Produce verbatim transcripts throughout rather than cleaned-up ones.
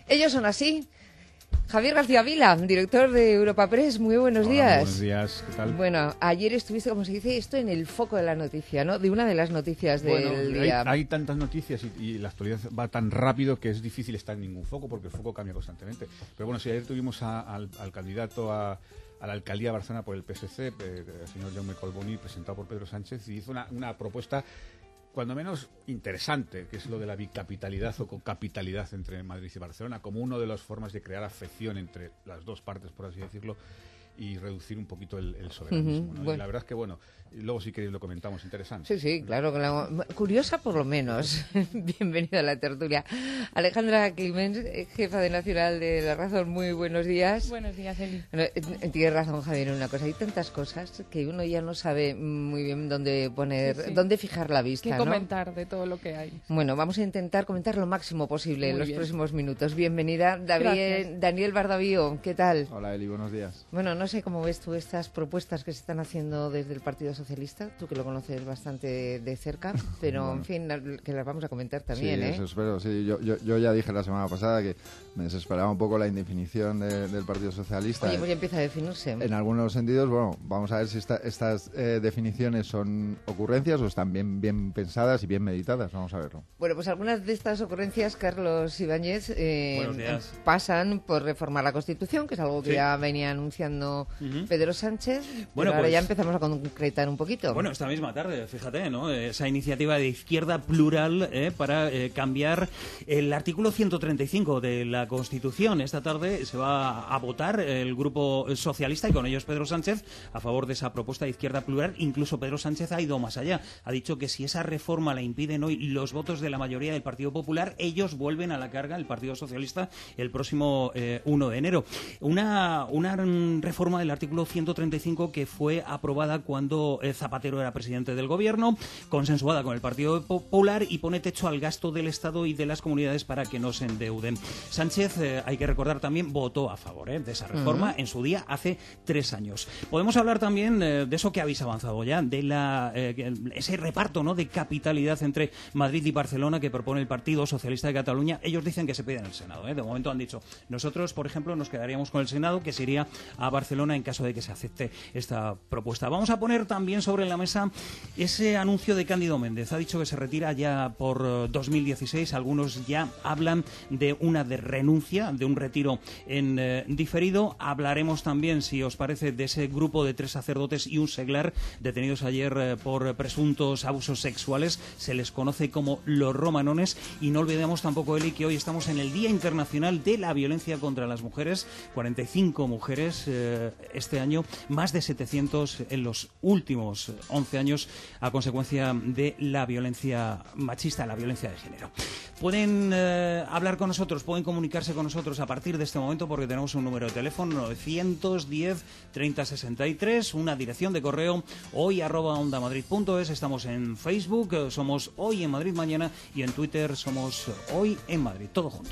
Ellos son así. Javier García Vila, director de Europa Press, muy buenos Hola, días. Buenos días, ¿qué tal? Bueno, ayer estuviste, como se dice, esto en el foco de la noticia, ¿no? De una de las noticias del bueno, día. Hay, hay tantas noticias y, y la actualidad va tan rápido que es difícil estar en ningún foco porque el foco cambia constantemente. Pero bueno, si ayer tuvimos a, al, al candidato a, a la alcaldía de Barcelona por el P S C, eh, el señor Jaume Collboni, presentado por Pedro Sánchez, y hizo una, una propuesta cuando menos interesante, que es lo de la bicapitalidad o cocapitalidad entre Madrid y Barcelona, como una de las formas de crear afección entre las dos partes, por así decirlo, y reducir un poquito el, el soberanismo, ¿no? Uh-huh, bueno. Y la verdad es que, bueno, luego si queréis lo comentamos, interesante. Sí, sí, claro. Que la... Curiosa por lo menos. Bienvenida a la tertulia. Alejandra Climens, jefa de Nacional de La Razón, muy buenos días. Buenos días, Eli. Bueno, tienes razón, Javier, en una cosa. Hay tantas cosas que uno ya no sabe muy bien dónde poner, Sí, sí. dónde fijar la vista, ¿Qué ¿no? comentar de todo lo que hay? Bueno, vamos a intentar comentar lo máximo posible Muy en los bien. próximos minutos. Bienvenida, David, Gracias. Daniel Bardavío, ¿qué tal? Hola Eli, buenos días. Bueno, no sé cómo ves tú estas propuestas que se están haciendo desde el Partido Socialista, tú que lo conoces bastante de cerca, pero Bueno. en fin, que las vamos a comentar también, sí, ¿eh? eso espero. Sí, yo, yo, yo ya dije la semana pasada que me desesperaba un poco la indefinición de- del Partido Socialista. Oye, pues ya empieza a definirse. En algunos sentidos, bueno, vamos a ver si esta- estas eh, definiciones son ocurrencias o están bien, bien pensadas y bien meditadas. Vamos a verlo. Bueno, pues algunas de estas ocurrencias, Carlos Ibáñez, eh, Buenos días. pasan por reformar la Constitución, que es algo que Sí. ya venía anunciando Ujú. Pedro Sánchez. Bueno, Pero ahora pues- ya empezamos a concretar un poquito. Bueno, esta misma tarde, fíjate, ¿no? Esa iniciativa de izquierda plural eh, para eh, cambiar el artículo ciento treinta y cinco de la Constitución. Esta tarde se va a votar el Grupo Socialista y con ellos Pedro Sánchez a favor de esa propuesta de izquierda plural. Incluso Pedro Sánchez ha ido más allá. Ha dicho que si esa reforma la impiden hoy los votos de la mayoría del Partido Popular, ellos vuelven a la carga, el Partido Socialista, el próximo eh, uno de enero. Una, una mm, reforma del artículo ciento treinta y cinco que fue aprobada cuando eh, Zapatero era presidente del gobierno, consensuada con el Partido Popular y pone techo al gasto del Estado y de las comunidades para que no se endeuden. Sánchez, eh, hay que recordar también, votó a favor eh, de esa reforma Uh-huh. en su día hace tres años. Podemos hablar también eh, de eso que habéis avanzado ya, de la, eh, ese reparto, ¿no?, de capitalidad entre Madrid y Barcelona que propone el Partido Socialista de Cataluña. Ellos dicen que se pide en el Senado. ¿eh? De momento han dicho, nosotros, por ejemplo, nos quedaríamos con el Senado, que se iría a Barcelona en caso de que se acepte esta propuesta. Vamos a poner también sobre la mesa ese anuncio de Cándido Méndez. Ha dicho que se retira ya por eh, dos mil dieciséis. Algunos ya hablan de una de renuncia, de un retiro en eh, diferido. Hablaremos también, si os parece, de ese grupo de tres sacerdotes y un seglar detenidos ayer eh, por presuntos abusos sexuales. Se les conoce como los romanones. Y no olvidemos tampoco, Eli, que hoy estamos en el Día Internacional de la Violencia contra las Mujeres. cuarenta y cinco mujeres eh, este año, más de setecientos en los últimos once años a consecuencia de la violencia machista, la violencia de género. Pueden eh, hablar con nosotros, pueden comunicarse con nosotros a partir de este momento porque tenemos un número de teléfono novecientos diez treinta sesenta y tres, una dirección de correo hoy arroba ondamadrid punto es. Estamos en Facebook, eh, somos Hoy en Madrid Mañana, y en Twitter somos Hoy en Madrid, todo junto.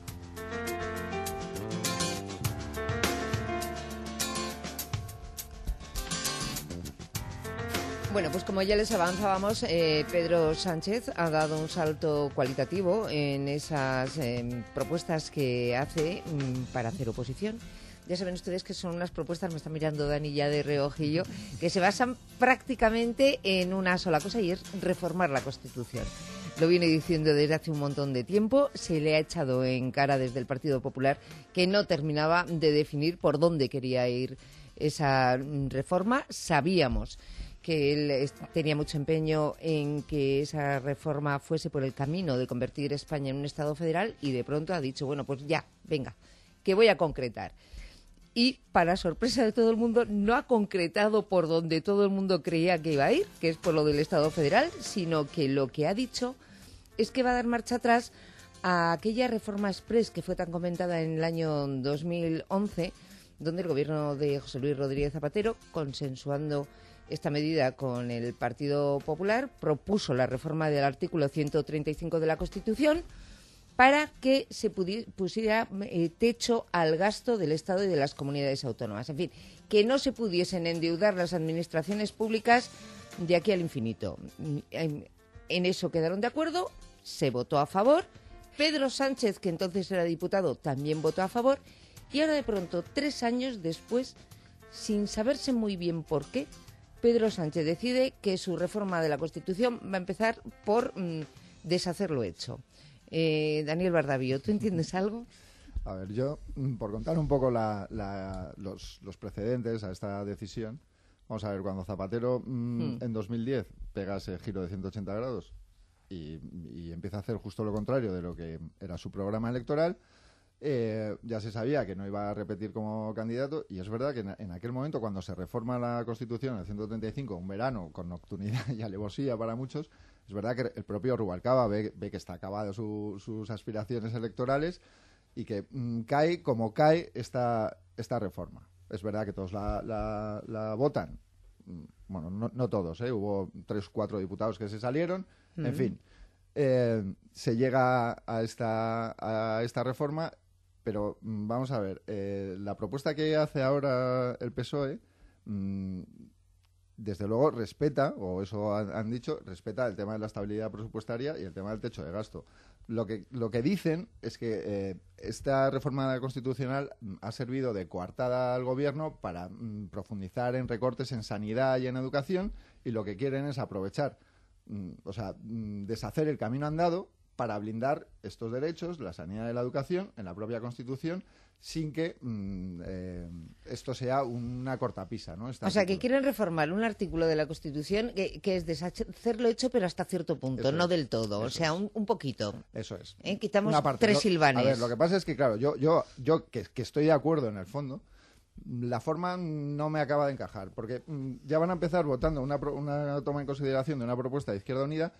Bueno, pues como ya les avanzábamos, eh, Pedro Sánchez ha dado un salto cualitativo en esas eh, propuestas que hace mm, para hacer oposición. Ya saben ustedes que son unas propuestas, me está mirando Dani ya de reojillo, que se basan prácticamente en una sola cosa y es reformar la Constitución. Lo viene diciendo desde hace un montón de tiempo, se le ha echado en cara desde el Partido Popular que no terminaba de definir por dónde quería ir esa mm, reforma. Sabíamos que él est- tenía mucho empeño en que esa reforma fuese por el camino de convertir España en un Estado federal y de pronto ha dicho, bueno, pues ya, venga, que voy a concretar. Y, para sorpresa de todo el mundo, no ha concretado por donde todo el mundo creía que iba a ir, que es por lo del Estado federal, sino que lo que ha dicho es que va a dar marcha atrás a aquella reforma express que fue tan comentada en el año dos mil once, donde el gobierno de José Luis Rodríguez Zapatero, consensuando esta medida con el Partido Popular, propuso la reforma del artículo ciento treinta y cinco de la Constitución para que se pudi- pusiera eh, techo al gasto del Estado y de las comunidades autónomas. En fin, que no se pudiesen endeudar las administraciones públicas de aquí al infinito. En, en eso quedaron de acuerdo, se votó a favor Pedro Sánchez, que entonces era diputado, también votó a favor. Y ahora de pronto, tres años después, sin saberse muy bien por qué, Pedro Sánchez decide que su reforma de la Constitución va a empezar por mmm, deshacer lo hecho. Eh, Daniel Bardavío, ¿tú entiendes algo? A ver, yo, por contar un poco la, la, los, los precedentes a esta decisión, vamos a ver, cuando Zapatero mmm, mm. en dos mil diez pega ese giro de ciento ochenta grados y, y empieza a hacer justo lo contrario de lo que era su programa electoral, eh, ya se sabía que no iba a repetir como candidato, y es verdad que en, en aquel momento, cuando se reforma la Constitución en el ciento treinta y cinco, un verano con nocturnidad y alevosía para muchos, es verdad que el propio Rubalcaba ve, ve que está acabado su, sus aspiraciones electorales y que mmm, cae como cae esta, esta reforma. Es verdad que todos la, la, la votan, bueno, no, no todos, ¿eh? Hubo tres o cuatro diputados que se salieron, mm. en fin, eh, se llega a esta, a esta reforma, pero mmm, vamos a ver, eh, la propuesta que hace ahora el P S O E, mmm, desde luego respeta, o eso han, han dicho, respeta el tema de la estabilidad presupuestaria y el tema del techo de gasto. Lo que, lo que dicen es que eh, esta reforma constitucional ha servido de coartada al gobierno para mm, profundizar en recortes en sanidad y en educación, y lo que quieren es aprovechar, mm, o sea, mm, deshacer el camino andado para blindar estos derechos, la sanidad y la educación, en la propia Constitución, sin que mmm, eh, esto sea una cortapisa, ¿no? Este o sea, artículo. que quieren reformar un artículo de la Constitución que, que es deshacer lo hecho, pero hasta cierto punto, eso no es, del todo, o sea, es. un, un poquito. Eso es. ¿Eh? Quitamos parte, tres lo, silvanes. A ver, lo que pasa es que, claro, yo, yo, yo que, que estoy de acuerdo en el fondo, la forma no me acaba de encajar, porque mmm, ya van a empezar votando una, una toma en consideración de una propuesta de Izquierda Unida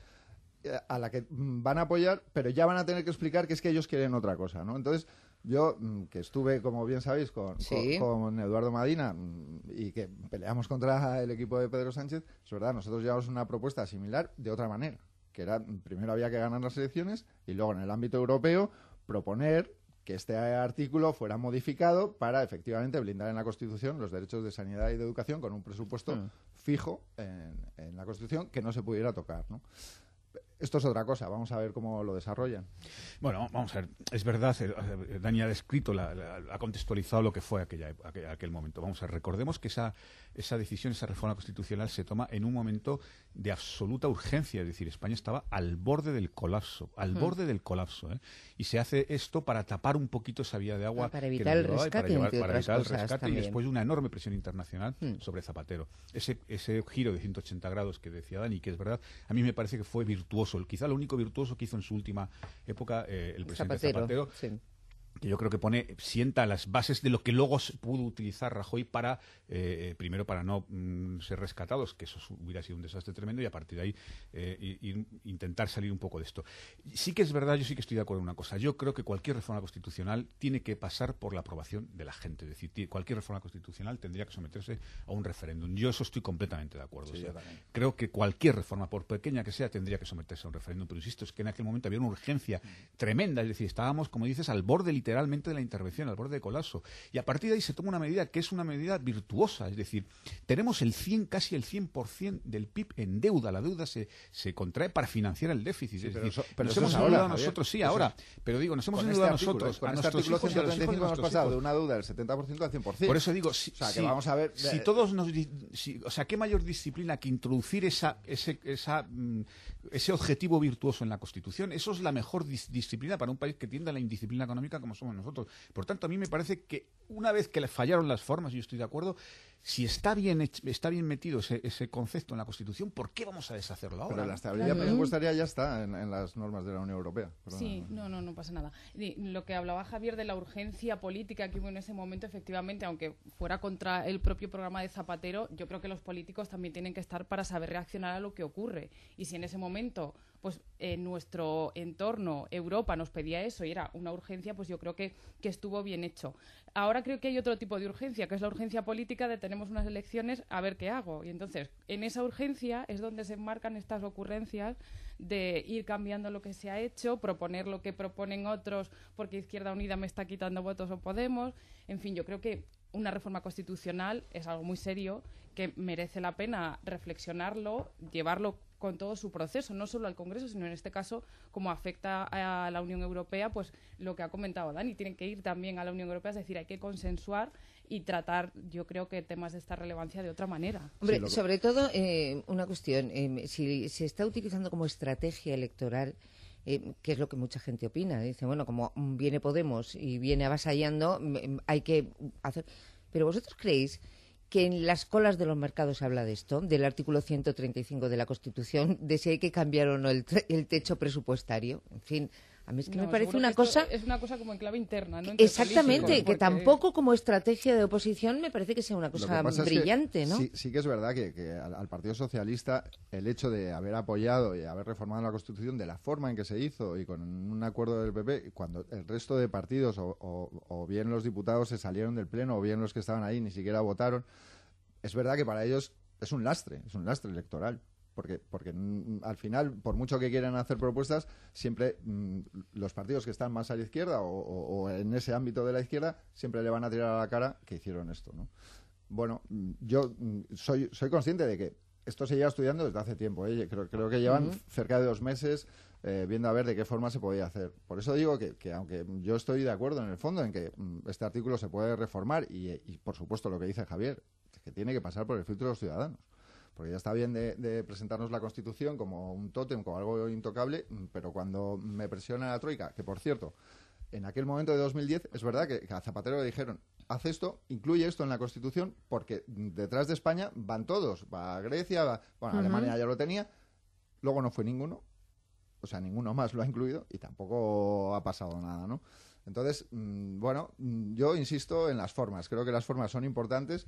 a la que van a apoyar, pero ya van a tener que explicar que es que ellos quieren otra cosa, ¿no? Entonces, yo, que estuve, como bien sabéis, con, sí. con, con Eduardo Madina y que peleamos contra el equipo de Pedro Sánchez, es verdad, nosotros llevamos una propuesta similar de otra manera, que era, primero había que ganar las elecciones y luego en el ámbito europeo proponer que este artículo fuera modificado para efectivamente blindar en la Constitución los derechos de sanidad y de educación con un presupuesto mm. fijo en, en la Constitución que no se pudiera tocar, ¿no? Esto es otra cosa, vamos a ver cómo lo desarrollan. Bueno, vamos a ver, es verdad, eh, Dani ha descrito, la, la, ha contextualizado lo que fue aquella, aquel, aquel momento. Vamos a ver, recordemos que esa, esa decisión, esa reforma constitucional se toma en un momento de absoluta urgencia, es decir, España estaba al borde del colapso, al mm. borde del colapso, ¿eh? Y se hace esto para tapar un poquito esa vía de agua. Para evitar el rescate, para, llevar, para evitar el rescate también. Y después de una enorme presión internacional mm. sobre Zapatero. Ese, ese giro de ciento ochenta grados que decía Dani, que es verdad, a mí me parece que fue virtuoso. Quizá lo único virtuoso que hizo en su última época eh, el presidente Zapatero, Zapatero, sí. que yo creo que pone sienta las bases de lo que luego pudo utilizar Rajoy para, eh, primero para no mm, ser rescatados, que eso hubiera sido un desastre tremendo, y a partir de ahí eh, ir, intentar salir un poco de esto. Sí que es verdad, yo sí que estoy de acuerdo en una cosa, yo creo que cualquier reforma constitucional tiene que pasar por la aprobación de la gente, es decir, cualquier reforma constitucional tendría que someterse a un referéndum. Yo eso estoy completamente de acuerdo. Sí, o sea, creo que cualquier reforma, por pequeña que sea, tendría que someterse a un referéndum, pero insisto, es que en aquel momento había una urgencia tremenda, es decir, estábamos, como dices, al borde literalmente de la intervención, al borde de colapso. Y a partir de ahí se toma una medida que es una medida virtuosa, es decir, tenemos el cien, casi el cien por ciento del P I B en deuda, la deuda se, se contrae para financiar el déficit. Sí, es pero decir, eso, pero nos eso hemos es ahora, endeudado Javier. nosotros, sí, Eso ahora, es. pero digo, nos hemos Con endeudado este artículo, nosotros, con a este nuestros artículo hijos y a los ciento treinta y cinco hijos de hemos nuestros pasado hijos. de una deuda del setenta por ciento al cien por ciento. Por eso digo, si, o sea, que si, vamos a ver, si eh, todos nos, si, o sea, qué mayor disciplina que introducir esa, ese, esa, mm, ese objetivo virtuoso en la Constitución. Eso es la mejor dis disciplina para un país que tiende a la indisciplina económica como somos nosotros. Por tanto, a mí me parece que una vez que le fallaron las formas, y yo estoy de acuerdo, si está bien está bien metido ese, ese concepto en la Constitución, ¿por qué vamos a deshacerlo ahora? Pero la estabilidad Claro. presupuestaria ya está en, en las normas de la Unión Europea. Perdona. Sí, no, no, no pasa nada. Y lo que hablaba Javier de la urgencia política que hubo en ese momento, efectivamente, aunque fuera contra el propio programa de Zapatero, yo creo que los políticos también tienen que estar para saber reaccionar a lo que ocurre. Y si en ese momento, pues en nuestro entorno, Europa, nos pedía eso y era una urgencia, pues yo creo que, que estuvo bien hecho. Ahora creo que hay otro tipo de urgencia, que es la urgencia política de tenemos unas elecciones, a ver qué hago. Y entonces, en esa urgencia es donde se enmarcan estas ocurrencias de ir cambiando lo que se ha hecho, proponer lo que proponen otros, porque Izquierda Unida me está quitando votos o Podemos. En fin, yo creo que una reforma constitucional es algo muy serio que merece la pena reflexionarlo, llevarlo con todo su proceso, no solo al Congreso, sino en este caso, como afecta a la Unión Europea, pues lo que ha comentado Dani, tienen que ir también a la Unión Europea, es decir, hay que consensuar y tratar, yo creo que temas de esta relevancia de otra manera. Hombre, Sí, lo que... sobre todo, eh, una cuestión, eh, si se está utilizando como estrategia electoral, eh, que es lo que mucha gente opina, dice, bueno, como viene Podemos y viene avasallando, hay que hacer... Pero ¿vosotros creéis que en las colas de los mercados se habla de esto, del artículo ciento treinta y cinco de la Constitución, de si hay que cambiar o no el, el techo presupuestario? En fin, a mí es que No, me parece seguro una que esto cosa... es una cosa como en clave interna, ¿no? Entre Exactamente, políticos, que porque- tampoco como estrategia de oposición me parece que sea una Lo que cosa pasa es que brillante, ¿no? Sí, sí que es verdad que, que al, al Partido Socialista el hecho de haber apoyado y haber reformado la Constitución de la forma en que se hizo y con un acuerdo del P P, cuando el resto de partidos o, o- o bien los diputados se salieron del Pleno o bien los que estaban ahí ni siquiera votaron, es verdad que para ellos es un lastre, es un lastre electoral. Porque, porque mm, al final, por mucho que quieran hacer propuestas, siempre mm, los partidos que están más a la izquierda o, o- o en ese ámbito de la izquierda siempre le van a tirar a la cara que hicieron esto, ¿no? Bueno, mm, yo mm, soy, soy consciente de que esto se lleva estudiando desde hace tiempo, ¿eh? creo, creo que llevan Ujú. cerca de dos meses eh, viendo a ver de qué forma se podía hacer. Por eso digo que, que aunque yo estoy de acuerdo en el fondo en que mm, este artículo se puede reformar y, y, por supuesto, lo que dice Javier, que tiene que pasar por el filtro de los ciudadanos. Porque ya está bien de, de presentarnos la Constitución como un tótem, como algo intocable, pero cuando me presiona la Troika, que por cierto, en aquel momento de dos mil diez, es verdad que, que a Zapatero le dijeron, haz esto, incluye esto en la Constitución, porque detrás de España van todos, va Grecia, va, bueno, Ujú. Alemania ya lo tenía, luego no fue ninguno, o sea, ninguno más lo ha incluido y tampoco ha pasado nada, ¿no? Entonces, mmm, bueno, mmm, yo insisto en las formas, creo que las formas son importantes.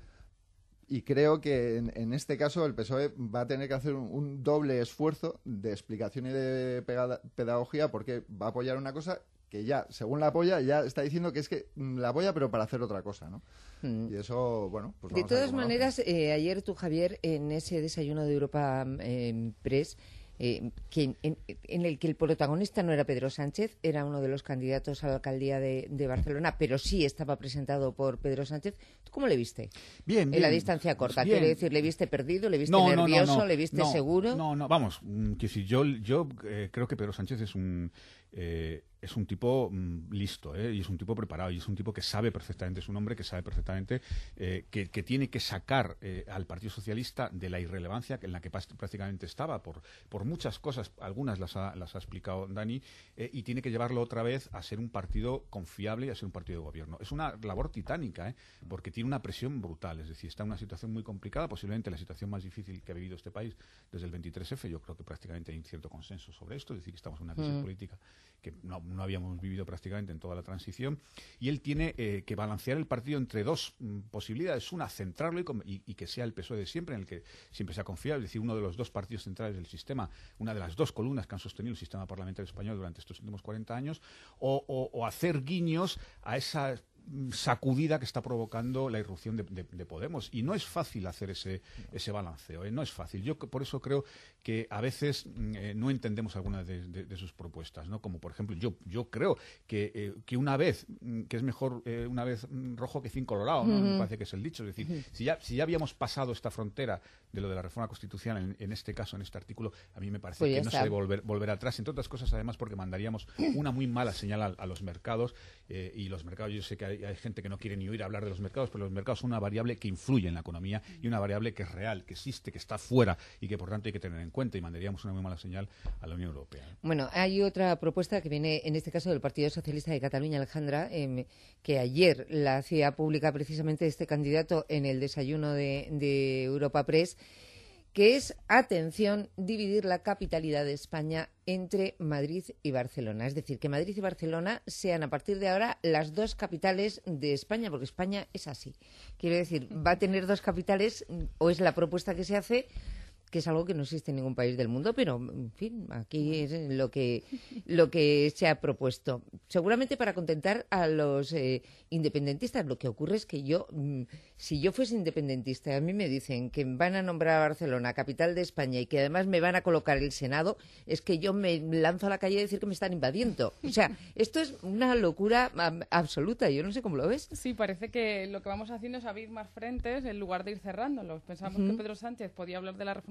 Y creo que en, en este caso el P S O E va a tener que hacer un, un doble esfuerzo de explicación y de pegada- pedagogía porque va a apoyar una cosa que ya, según la apoya, ya está diciendo que es que mm, la apoya pero para hacer otra cosa, ¿no? Mm. Y eso, bueno, pues De vamos a ver todas cómo lo maneras, eh, ayer tú, Javier, en ese desayuno de Europa eh, Press, eh, que en, en el que el protagonista no era Pedro Sánchez, era uno de los candidatos a la alcaldía de, de Barcelona, pero sí estaba presentado por Pedro Sánchez. ¿Tú cómo le viste? Bien, En bien. la distancia corta, Bien. quiero decir, ¿le viste perdido, le viste No, no, no, nervioso, no, le viste no, seguro? No, no, vamos, mm, que si yo, yo eh, creo que Pedro Sánchez es un eh, es un tipo mm, listo, ¿eh? Y es un tipo preparado, y es un tipo que sabe perfectamente su nombre, que sabe perfectamente eh, que, que tiene que sacar eh, al Partido Socialista de la irrelevancia en la que pas- prácticamente estaba, por, por muchas cosas, algunas las ha, las ha explicado Dani, eh, y tiene que llevarlo otra vez a ser un partido confiable y a ser un partido de gobierno. Es una labor titánica, ¿eh? Porque tiene una presión brutal, es decir, está en una situación muy complicada, posiblemente la situación más difícil que ha vivido este país desde el veintitrés efe, yo creo que prácticamente hay un cierto consenso sobre esto, es decir, que estamos en una crisis Mm. política que no, no habíamos vivido prácticamente en toda la transición, y él tiene eh, que balancear el partido entre dos mm, posibilidades, una, centrarlo y, com- y, y que sea el P S O E de siempre, en el que siempre se ha confiado, es decir, uno de los dos partidos centrales del sistema, una de las dos columnas que han sostenido el sistema parlamentario español durante estos últimos cuarenta años, o, o- o hacer guiños a esa mm, sacudida que está provocando la irrupción de, de- de Podemos, y no es fácil hacer ese, ese balanceo, ¿eh? No es fácil. Yo c- por eso creo que a veces mm, eh, no entendemos algunas de, de- de sus propuestas, ¿no? Como por ejemplo, yo yo creo que, eh, que una vez, mm, que es mejor eh, una vez mm, rojo que cien colorado, ¿no? Me parece que es el dicho. Es decir, si ya, si ya habíamos pasado esta frontera de lo de la reforma constitucional, en, en este caso, en este artículo, a mí me parece Pues ya que no está. se debe volver, volver atrás, entre otras cosas, además, porque mandaríamos una muy mala señal a, a los mercados, eh, y los mercados, yo sé que hay, hay gente que no quiere ni oír hablar de los mercados, pero los mercados son una variable que influye en la economía y una variable que es real, que existe, que está fuera y que por tanto hay que tener en cuenta, y mandaríamos una muy mala señal a la Unión Europea. Bueno, hay otra propuesta que viene, en este caso, del Partido Socialista de Cataluña, Alejandra, em, que ayer la hacía pública precisamente este candidato en el desayuno de, de Europa Press, que es, atención, dividir la capitalidad de España entre Madrid y Barcelona. Es decir, que Madrid y Barcelona sean a partir de ahora las dos capitales de España, porque España es así. Quiero decir, va a tener dos capitales, o es la propuesta que se hace, que es algo que no existe en ningún país del mundo, pero, en fin, aquí es lo que, lo que se ha propuesto. Seguramente para contentar a los eh, independentistas. Lo que ocurre es que yo, mm, si yo fuese independentista, a mí me dicen que van a nombrar a Barcelona capital de España y que además me van a colocar el Senado, es que yo me lanzo a la calle a decir que me están invadiendo. O sea, esto es una locura am, absoluta. Yo no sé cómo lo ves. Sí, parece que lo que vamos haciendo es abrir más frentes en lugar de ir cerrándolos. Pensamos Ujú. que Pedro Sánchez podía hablar de la reforma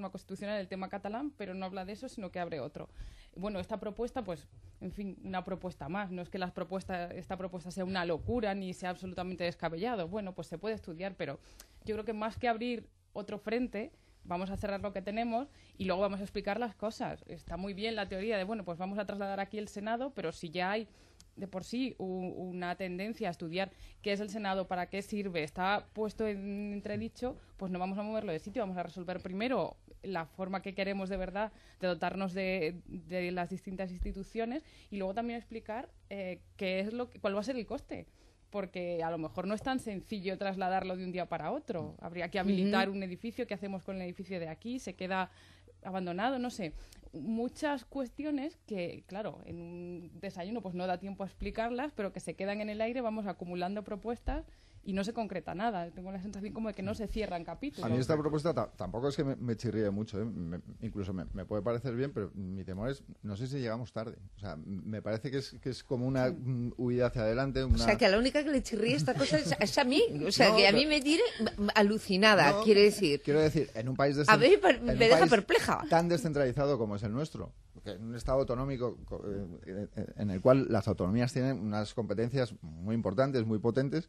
reforma constitucional el tema catalán, pero no habla de eso, sino que abre otro. Bueno, esta propuesta, pues, en fin, una propuesta más. No es que las propuestas, esta propuesta sea una locura ni sea absolutamente descabellado. Bueno, pues se puede estudiar, pero yo creo que más que abrir otro frente, vamos a cerrar lo que tenemos y luego vamos a explicar las cosas. Está muy bien la teoría de, bueno, pues vamos a trasladar aquí el Senado, pero si ya hay de por sí un, una tendencia a estudiar qué es el Senado, para qué sirve, está puesto en entredicho, pues no vamos a moverlo de sitio, vamos a resolver primero la forma que queremos de verdad de dotarnos de, de las distintas instituciones y luego también explicar eh, qué es lo que, cuál va a ser el coste. Porque a lo mejor no es tan sencillo trasladarlo de un día para otro. Habría que habilitar uh-huh. un edificio. ¿Qué hacemos con el edificio de aquí? ¿Se queda abandonado? No sé. Muchas cuestiones que, claro, en un desayuno pues no da tiempo a explicarlas, pero que se quedan en el aire, vamos acumulando propuestas y no se concreta nada. Tengo la sensación como de que no se cierran capítulos. A mí esta propuesta t- tampoco es que me, me chirríe mucho, ¿eh? me, incluso me, me puede parecer bien, pero mi temor es, no sé si llegamos tarde. O sea, me parece que es, que es como una sí. huida hacia adelante. Una... O sea, que a la única que le chirríe esta cosa es, es a mí. O sea, no, que a mí me tire alucinada, no, quiere decir. Quiero decir, en un país... A mí me deja perpleja. Tan descentralizado como es el nuestro, que en un estado autonómico en el cual las autonomías tienen unas competencias muy importantes, muy potentes.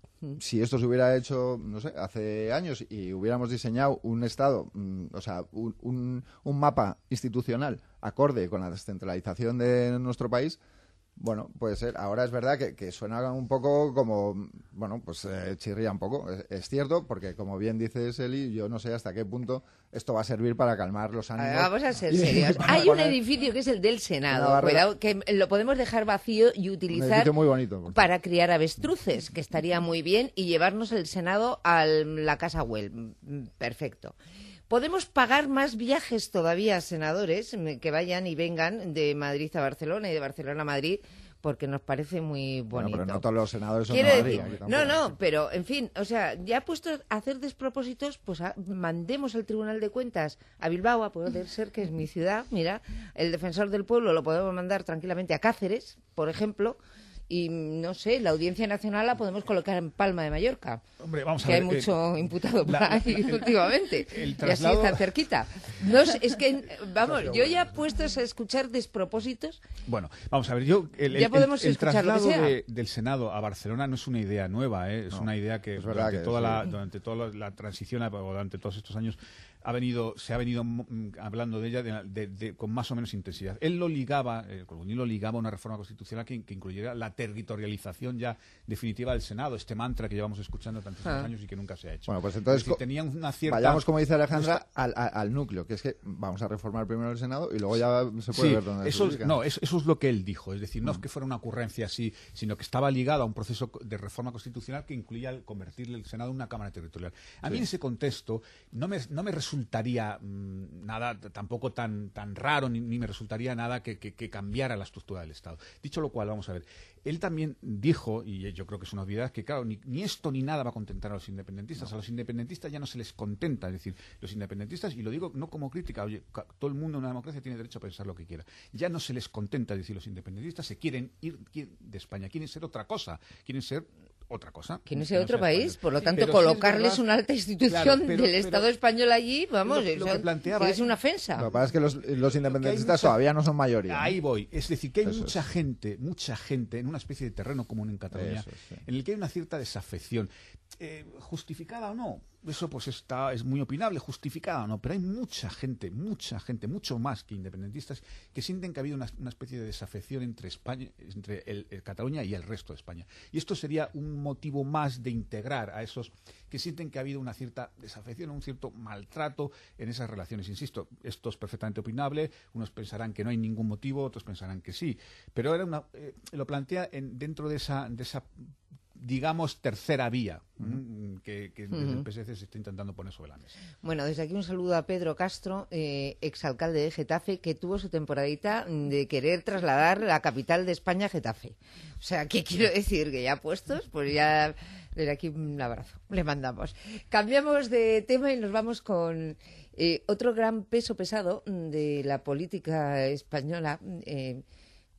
Si esto se hubiera hecho, no sé, hace años y hubiéramos diseñado un Estado, mm, o sea, un, un, un mapa institucional acorde con la descentralización de nuestro país, bueno, puede ser. Ahora es verdad que, que suena un poco como, bueno, pues eh, chirría un poco. Es, es cierto, porque como bien dices, Eli, yo no sé hasta qué punto esto va a servir para calmar los ánimos. A ver, vamos a ser serios. Hay un edificio que es el del Senado, cuidado, que lo podemos dejar vacío y utilizar muy bonito, para criar avestruces, que estaría muy bien, y llevarnos el Senado a la Casa Güell. Perfecto. Podemos pagar más viajes todavía, senadores, que vayan y vengan de Madrid a Barcelona y de Barcelona a Madrid, porque nos parece muy bonito. Bueno, pero no todos los senadores son de Madrid. Decir, no, no, pero, en fin, o sea, ya puesto a hacer despropósitos, pues a, mandemos al Tribunal de Cuentas a Bilbao, a poder ser que es mi ciudad, mira, el Defensor del Pueblo lo podemos mandar tranquilamente a Cáceres, por ejemplo, y no sé, la Audiencia Nacional la podemos colocar en Palma de Mallorca. Hombre, vamos que a ver, hay mucho eh, imputado por la, ahí el, últimamente. El traslado... Y así está cerquita. No es, es que, vamos, yo ya puestos a escuchar despropósitos. Bueno, vamos a ver, yo el, ya podemos el, el escuchar traslado lo que sea. De, del Senado a Barcelona no es una idea nueva, ¿eh? es no, una idea que, es durante, que toda sí. la, durante toda la transición o durante todos estos años ha venido, se ha venido mm, hablando de ella de, de, de, con más o menos intensidad. Él lo ligaba, eh, Colboni lo ligaba a una reforma constitucional que, que incluyera la territorialización ya definitiva del Senado, este mantra que llevamos escuchando tantísimos ah. años y que nunca se ha hecho. Bueno, pues entonces es decir, tenían una cierta... vayamos, como dice Alejandra, al, al, al núcleo, que es que vamos a reformar primero el Senado y luego ya se puede sí, ver dónde eso, se ubica. No, eso, eso es lo que él dijo, es decir, no mm. es que fuera una ocurrencia así, sino que estaba ligado a un proceso de reforma constitucional que incluía el convertirle el Senado en una Cámara Territorial. A sí. mí en ese contexto no me, no me resultaría mmm, nada tampoco tan, tan raro, ni, ni me resultaría nada que, que, que cambiara la estructura del Estado. Dicho lo cual, vamos a ver, él también dijo, y yo creo que es una obviedad, que claro, ni, ni esto ni nada va a contentar a los independentistas. No. A los independentistas ya no se les contenta, es decir, los independentistas, y lo digo no como crítica, oye, todo el mundo en una democracia tiene derecho a pensar lo que quiera. Ya no se les contenta, es decir, los independentistas se quieren ir de España, quieren ser otra cosa, quieren ser otra cosa. Quieren ser otro país, español. Por lo tanto, sí, colocarles sí es una alta institución claro, pero, del pero, Estado español allí, vamos, lo, lo que planteaba, es una ofensa. Lo que pasa es que los, los independentistas mucha, todavía no son mayoría. Ahí ¿no? voy. Es decir, que hay Eso mucha es. gente, mucha gente en una especie de terreno común en Cataluña, Eso, sí. en el que hay una cierta desafección. Eh, ¿Justificada o no? Eso pues está es muy opinable, justificada o no, pero hay mucha gente, mucha gente, mucho más que independentistas, que sienten que ha habido una, una especie de desafección entre España, entre el, el Cataluña y el resto de España. Y esto sería un motivo más de integrar a esos que sienten que ha habido una cierta desafección, un cierto maltrato en esas relaciones. Insisto, esto es perfectamente opinable, unos pensarán que no hay ningún motivo, otros pensarán que sí, pero era una, eh, lo plantea en, dentro de esa, de esa digamos, tercera vía uh-huh. que, que desde uh-huh. el P S C se está intentando poner sobre la mesa. Bueno, desde aquí un saludo a Pedro Castro, eh, exalcalde de Getafe, que tuvo su temporadita de querer trasladar la capital de España a Getafe. O sea, ¿qué quiero decir? Que ya puestos, pues ya desde aquí un abrazo, le mandamos. Cambiamos de tema y nos vamos con eh, otro gran peso pesado de la política española, eh,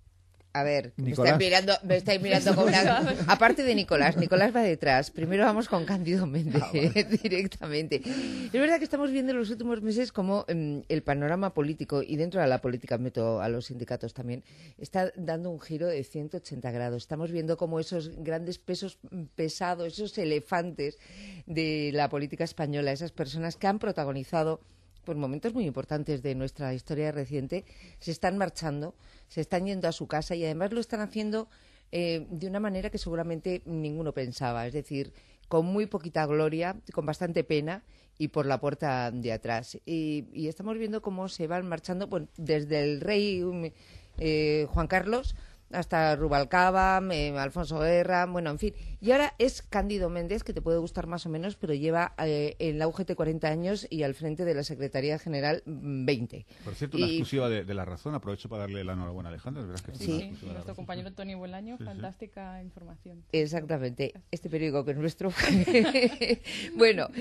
A ver, me Nicolás. estáis mirando, me estáis mirando con una... Aparte de Nicolás, Nicolás va detrás. Primero vamos con Cándido Méndez, ah, vale. directamente. Es verdad que estamos viendo en los últimos meses como um, el panorama político, y dentro de la política meto a los sindicatos también, está dando un giro de ciento ochenta grados. Estamos viendo como esos grandes pesos pesados, esos elefantes de la política española, esas personas que han protagonizado por momentos muy importantes de nuestra historia reciente, se están marchando, se están yendo a su casa y además lo están haciendo eh, de una manera que seguramente ninguno pensaba, es decir, con muy poquita gloria, con bastante pena y por la puerta de atrás. Y, y estamos viendo cómo se van marchando, bueno, desde el rey eh, Juan Carlos hasta Rubalcaba, eh, Alfonso Guerra, bueno, en fin. Y ahora es Cándido Méndez, que te puede gustar más o menos, pero lleva eh, en la U G T cuarenta años y al frente de la Secretaría General veinte. Por cierto, una y... exclusiva de, de La Razón. Aprovecho para darle la enhorabuena a Alejandra. Es verdad que sí, sí, sí. Nuestro compañero Tony Bolaño, sí, fantástica sí. información. Exactamente. Este periódico que es nuestro. Bueno,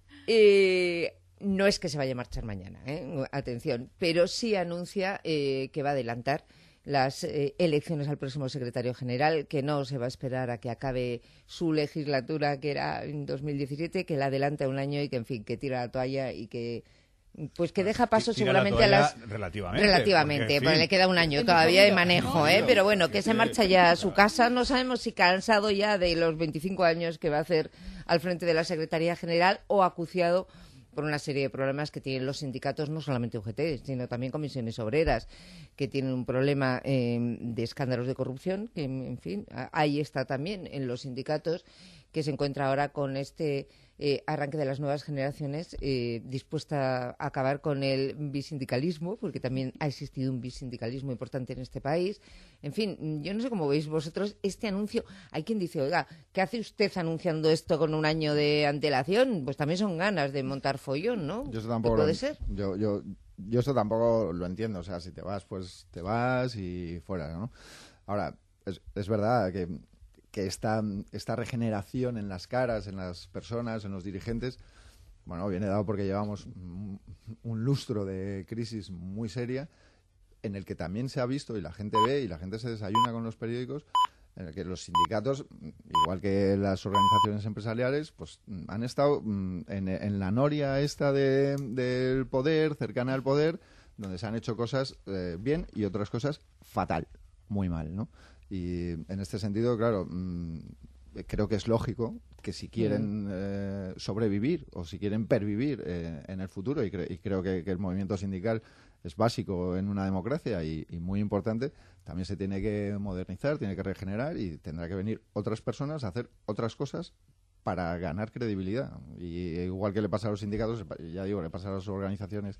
eh... no es que se vaya a marchar mañana, ¿eh? Atención, pero sí anuncia eh, que va a adelantar las eh, elecciones al próximo secretario general, que no se va a esperar a que acabe su legislatura, que era en dos mil diecisiete, que la adelanta un año y que, en fin, que tira la toalla y que pues que deja paso tira seguramente a las... Relativamente. Relativamente, porque, en fin, porque le queda un año todavía de manejo, ¿eh? Pero bueno, que se marcha ya a su casa. No sabemos si cansado ya de los veinticinco años que va a hacer al frente de la Secretaría General o acuciado por una serie de problemas que tienen los sindicatos, no solamente U G T, sino también comisiones obreras, que tienen un problema eh, de escándalos de corrupción, que, en fin, ahí está también en los sindicatos, que se encuentra ahora con este eh, arranque de las nuevas generaciones eh, dispuesta a acabar con el bisindicalismo, porque también ha existido un bisindicalismo importante en este país. En fin, yo no sé cómo veis vosotros este anuncio. Hay quien dice, oiga, ¿qué hace usted anunciando esto con un año de antelación? Pues también son ganas de montar follón, ¿no? Yo eso tampoco puede lo, ser. Yo, yo, yo eso tampoco lo entiendo. O sea, si te vas, pues te vas y fuera, ¿no? Ahora, es, es verdad que... que esta, esta regeneración en las caras, en las personas, en los dirigentes, bueno, viene dado porque llevamos un, un lustro de crisis muy seria, en el que también se ha visto, y la gente ve, y la gente se desayuna con los periódicos, en el que los sindicatos, igual que las organizaciones empresariales, pues han estado en, en la noria esta de, del poder, cercana al poder, donde se han hecho cosas eh, bien y otras cosas fatal, muy mal, ¿no? Y en este sentido, claro, mmm, creo que es lógico que si quieren eh, sobrevivir o si quieren pervivir eh, en el futuro, y, cre y creo que, que el movimiento sindical es básico en una democracia y, y muy importante, también se tiene que modernizar, tiene que regenerar y tendrá que venir otras personas a hacer otras cosas para ganar credibilidad. Y igual que le pasa a los sindicatos, ya digo, le pasa a las organizaciones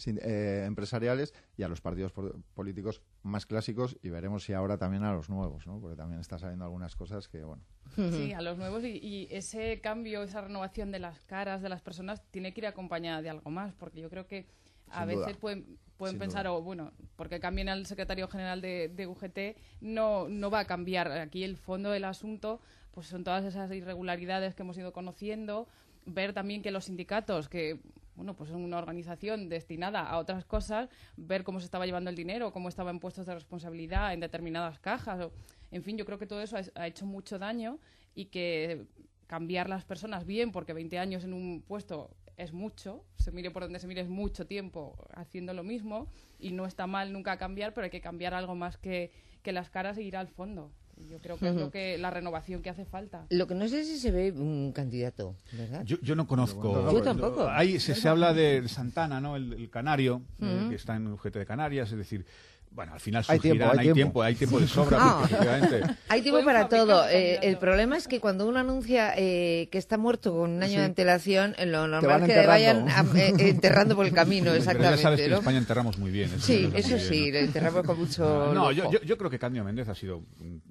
eh, empresariales y a los partidos políticos más clásicos, y veremos si ahora también a los nuevos, ¿no? Porque también está saliendo algunas cosas que, bueno... Sí, a los nuevos, y, y ese cambio, esa renovación de las caras de las personas tiene que ir acompañada de algo más, porque yo creo que a Sin veces duda. pueden, pueden pensar, o oh, bueno, porque cambien al secretario general de, de U G T, no, no va a cambiar aquí el fondo del asunto. Pues son todas esas irregularidades que hemos ido conociendo, ver también que los sindicatos, que bueno, pues son una organización destinada a otras cosas, ver cómo se estaba llevando el dinero, cómo estaban puestos de responsabilidad en determinadas cajas, o, en fin, yo creo que todo eso ha, ha hecho mucho daño, y que cambiar las personas bien, porque veinte años en un puesto es mucho, se mire por donde se mire, es mucho tiempo haciendo lo mismo, y no está mal nunca cambiar, pero hay que cambiar algo más que, que las caras e ir al fondo. Yo creo que uh-huh. es lo que, la renovación que hace falta. Lo que no sé si se ve un candidato, ¿verdad? Yo, yo no conozco. Yo tampoco. Ahí se, se habla de Santana, ¿no? El, el canario, uh-huh. eh, que está en U G T de Canarias, es decir... Bueno, al final surgirán, hay tiempo, hay, hay tiempo. tiempo, hay tiempo de sobra, ah. porque efectivamente... Hay tiempo para todo. Eh, el problema es que cuando uno anuncia eh, que está muerto con un año sí. de antelación, lo normal es que le vayan a, eh, enterrando por el camino, exactamente. Pero ya sabes que ¿no? en España enterramos muy bien. Eso sí, eso sí, lo enterramos con mucho... No, no yo, yo, yo creo que Cándido Méndez ha sido un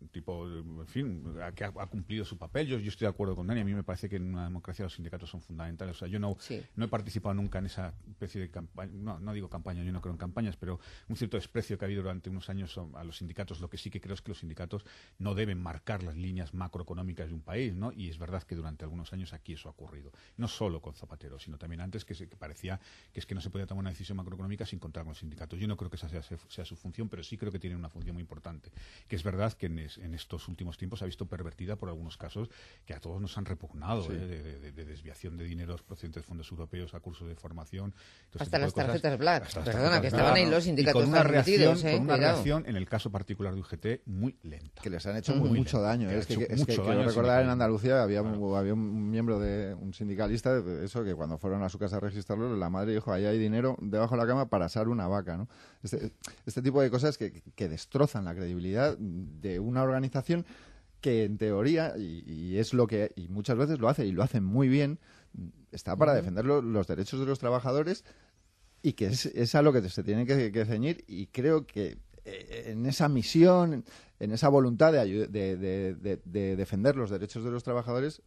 tipo, en fin, que ha, ha cumplido su papel. Yo, yo estoy de acuerdo con Dani. A mí me parece que en una democracia los sindicatos son fundamentales. O sea, yo no, sí. no he participado nunca en esa especie de campaña, no, no digo campaña, yo no creo en campañas, pero un cierto desprecio que ha habido durante unos años a los sindicatos. Lo que sí que creo es que los sindicatos no deben marcar las líneas macroeconómicas de un país, ¿no? Y es verdad que durante algunos años aquí eso ha ocurrido. No solo con Zapatero, sino también antes, que, se, que parecía que es que no se podía tomar una decisión macroeconómica sin contar con los sindicatos. Yo no creo que esa sea, sea su función, pero sí creo que tienen una función muy importante, que es verdad que en, es, en estos últimos tiempos se ha visto pervertida por algunos casos que a todos nos han repugnado, sí. ¿eh? de, de, de desviación de dineros procedentes de fondos europeos a cursos de formación. Hasta las tarjetas Black, hasta perdona, las que estaban ahí los sindicatos con una reacción, ¿eh? con una reacción, en el caso particular de U G T, muy lenta. Que les han hecho muy, mucho daño. Es que, es que quiero recordar en Andalucía había, bueno. había un miembro de un sindicalista, de eso, que cuando fueron a su casa a registrarlo, la madre dijo, ahí hay dinero debajo de la cama para asar una vaca, ¿no? Este, este tipo de cosas que, que destrozan la credibilidad de una organización que en teoría, y, y es lo que y muchas veces lo hace, y lo hacen muy bien, está para uh-huh. defender lo, los derechos de los trabajadores, y que es, es a lo que se tiene que, que ceñir, y creo que eh, en esa misión, en esa voluntad de, de, de, de, de defender los derechos de los trabajadores,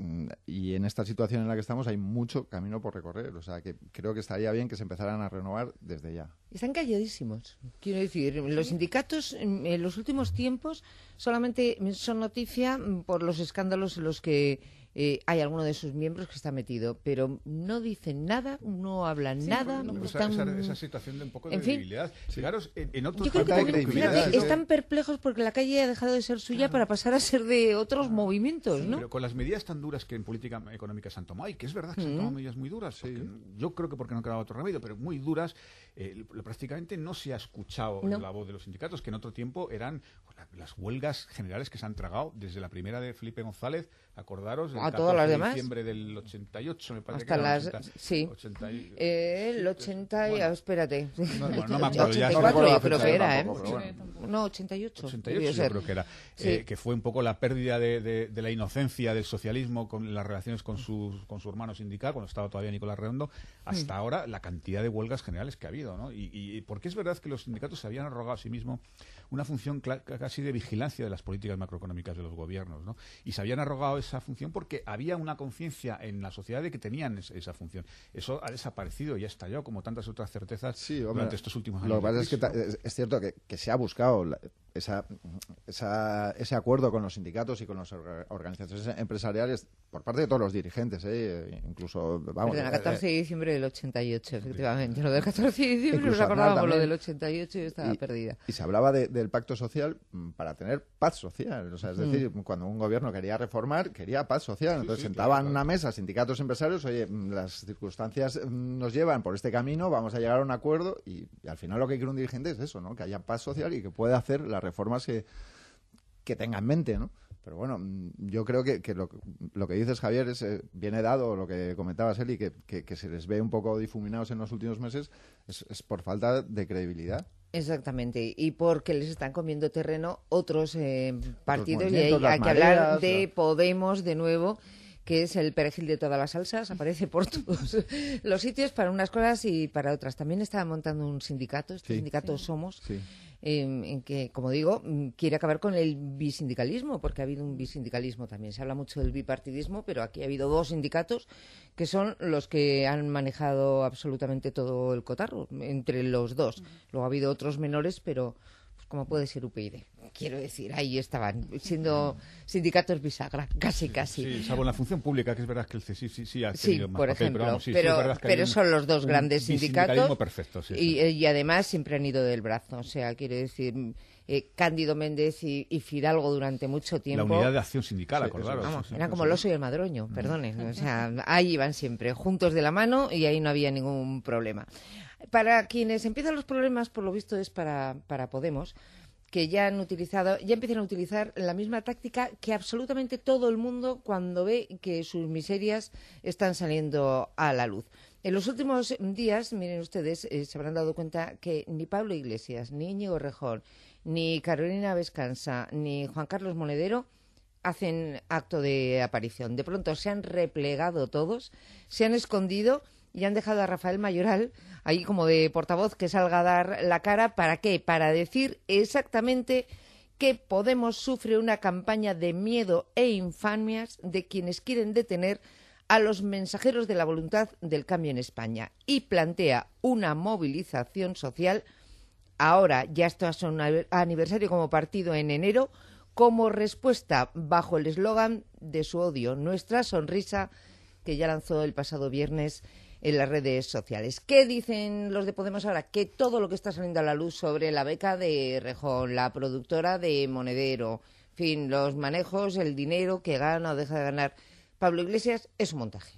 y en esta situación en la que estamos hay mucho camino por recorrer. O sea, que creo que estaría bien que se empezaran a renovar desde ya. Están calladísimos. Quiero decir, los sindicatos en los últimos tiempos solamente son noticia por los escándalos en los que eh, hay alguno de sus miembros que está metido, pero no dicen nada, no hablan sí, nada. No, no están... esa, esa situación de un poco de debilidad. Sí. Fijaros, en, en otros Yo creo que también, fíjate, ¿sí? están perplejos porque la calle ha dejado de ser suya claro. para pasar a ser de otros claro. movimientos, ¿no? Pero con las medidas tan duras que en política económica se han tomado, y que es verdad que mm. se han tomado medidas muy duras, sí. yo creo que porque no quedaba otro remedio, pero muy duras, eh, prácticamente no se ha escuchado no. la voz de los sindicatos, que en otro tiempo eran pues, la, las huelgas generales que se han tragado desde la primera de Felipe González, acordaros, el a todas las de demás. diciembre del ochenta y ocho, me parece hasta que era las, ochenta, sí. ochenta y, eh, el ochenta y, bueno, espérate. No, bueno, no me acuerdo ya. ochenta y cuatro no yo creo que era, ¿eh? Bueno. No, ochenta y ocho. ochenta y ocho yo creo que era. Sí. Eh, que fue un poco la pérdida de, de, de la inocencia del socialismo con las relaciones con su, con su hermano sindical, cuando estaba todavía Nicolás Redondo, hasta mm. ahora la cantidad de huelgas generales que ha habido, ¿no? Y, y porque es verdad que los sindicatos se habían arrogado a sí mismos una función casi de vigilancia de las políticas macroeconómicas de los gobiernos, ¿no? Y se habían arrogado esa función porque había una conciencia en la sociedad de que tenían es, esa función. Eso ha desaparecido y ha estallado, como tantas otras certezas sí, hombre, durante estos últimos años. Lo que pasa es que ta- es, es cierto que, que se ha buscado la, esa, esa, ese acuerdo con los sindicatos y con las or- organizaciones empresariales por parte de todos los dirigentes, ¿eh? Incluso, vamos... Perdona, catorce de diciembre del ochenta y ocho, efectivamente. Lo del catorce de diciembre nos acordábamos, lo del ochenta y ocho y yo estaba y, perdida. Y se hablaba de, del pacto social para tener paz social. O sea, es decir, mm. cuando un gobierno quería reformar, quería paz social. Entonces sí, sí, sentaban claro, claro. una mesa sindicatos empresarios, oye, las circunstancias nos llevan por este camino, vamos a llegar a un acuerdo y, y al final lo que quiere un dirigente es eso, ¿no? Que haya paz social y que pueda hacer las reformas que, que tenga en mente, ¿no? Pero bueno, yo creo que, que lo, lo que dices, Javier, es, eh, viene dado, lo que comentabas, Eli, que, que, que se les ve un poco difuminados en los últimos meses, es, es por falta de credibilidad. Exactamente, y porque les están comiendo terreno otros eh, partidos, y hay, hay que hablar de Podemos de nuevo, que es el perejil de todas las salsas, aparece por todos los sitios para unas cosas y para otras. También estaba montando un sindicato, este sí, sindicato sí. Somos, sí. eh, en que, como digo, quiere acabar con el bisindicalismo, porque ha habido un bisindicalismo también. Se habla mucho del bipartidismo, pero aquí ha habido dos sindicatos que son los que han manejado absolutamente todo el cotarro, entre los dos. Luego ha habido otros menores, pero... como puede ser U P YD. Quiero decir, ahí estaban, siendo sindicatos bisagra, casi, casi. Sí, salvo en la función pública, que es verdad que el C S I sí, sí ha sí, tenido más por papel, ejemplo, pero, vamos, sí, pero, sí, es verdad que pero un, son los dos grandes sindicatos perfecto, sí, y, sí. y además siempre han ido del brazo. O sea, quiero decir, eh, Cándido Méndez y, y Fidalgo durante mucho tiempo. La unidad de acción sindical, sí, acordaros. Vamos, sí, sí, eran sí, como sí. el oso y el madroño, perdonen. O sea, ahí iban siempre, juntos de la mano y ahí no había ningún problema. Para quienes empiezan los problemas, por lo visto, es para, para Podemos, que ya han utilizado, ya empiezan a utilizar la misma táctica que absolutamente todo el mundo cuando ve que sus miserias están saliendo a la luz. En los últimos días, miren ustedes, eh, se habrán dado cuenta que ni Pablo Iglesias, ni Íñigo Errejón, ni Carolina Vescansa, ni Juan Carlos Monedero hacen acto de aparición. De pronto se han replegado todos, se han escondido y han dejado a Rafael Mayoral ahí como de portavoz que salga a dar la cara. ¿Para qué? Para decir exactamente que Podemos sufre una campaña de miedo e infamias de quienes quieren detener a los mensajeros de la voluntad del cambio en España y plantea una movilización social, ahora ya está a su aniversario como partido en enero, como respuesta bajo el eslogan de su odio, nuestra sonrisa, que ya lanzó el pasado viernes en las redes sociales. ¿Qué dicen los de Podemos ahora? Que todo lo que está saliendo a la luz sobre la beca de Rejón, la productora de Monedero, en fin, los manejos, el dinero que gana o deja de ganar Pablo Iglesias, es un montaje.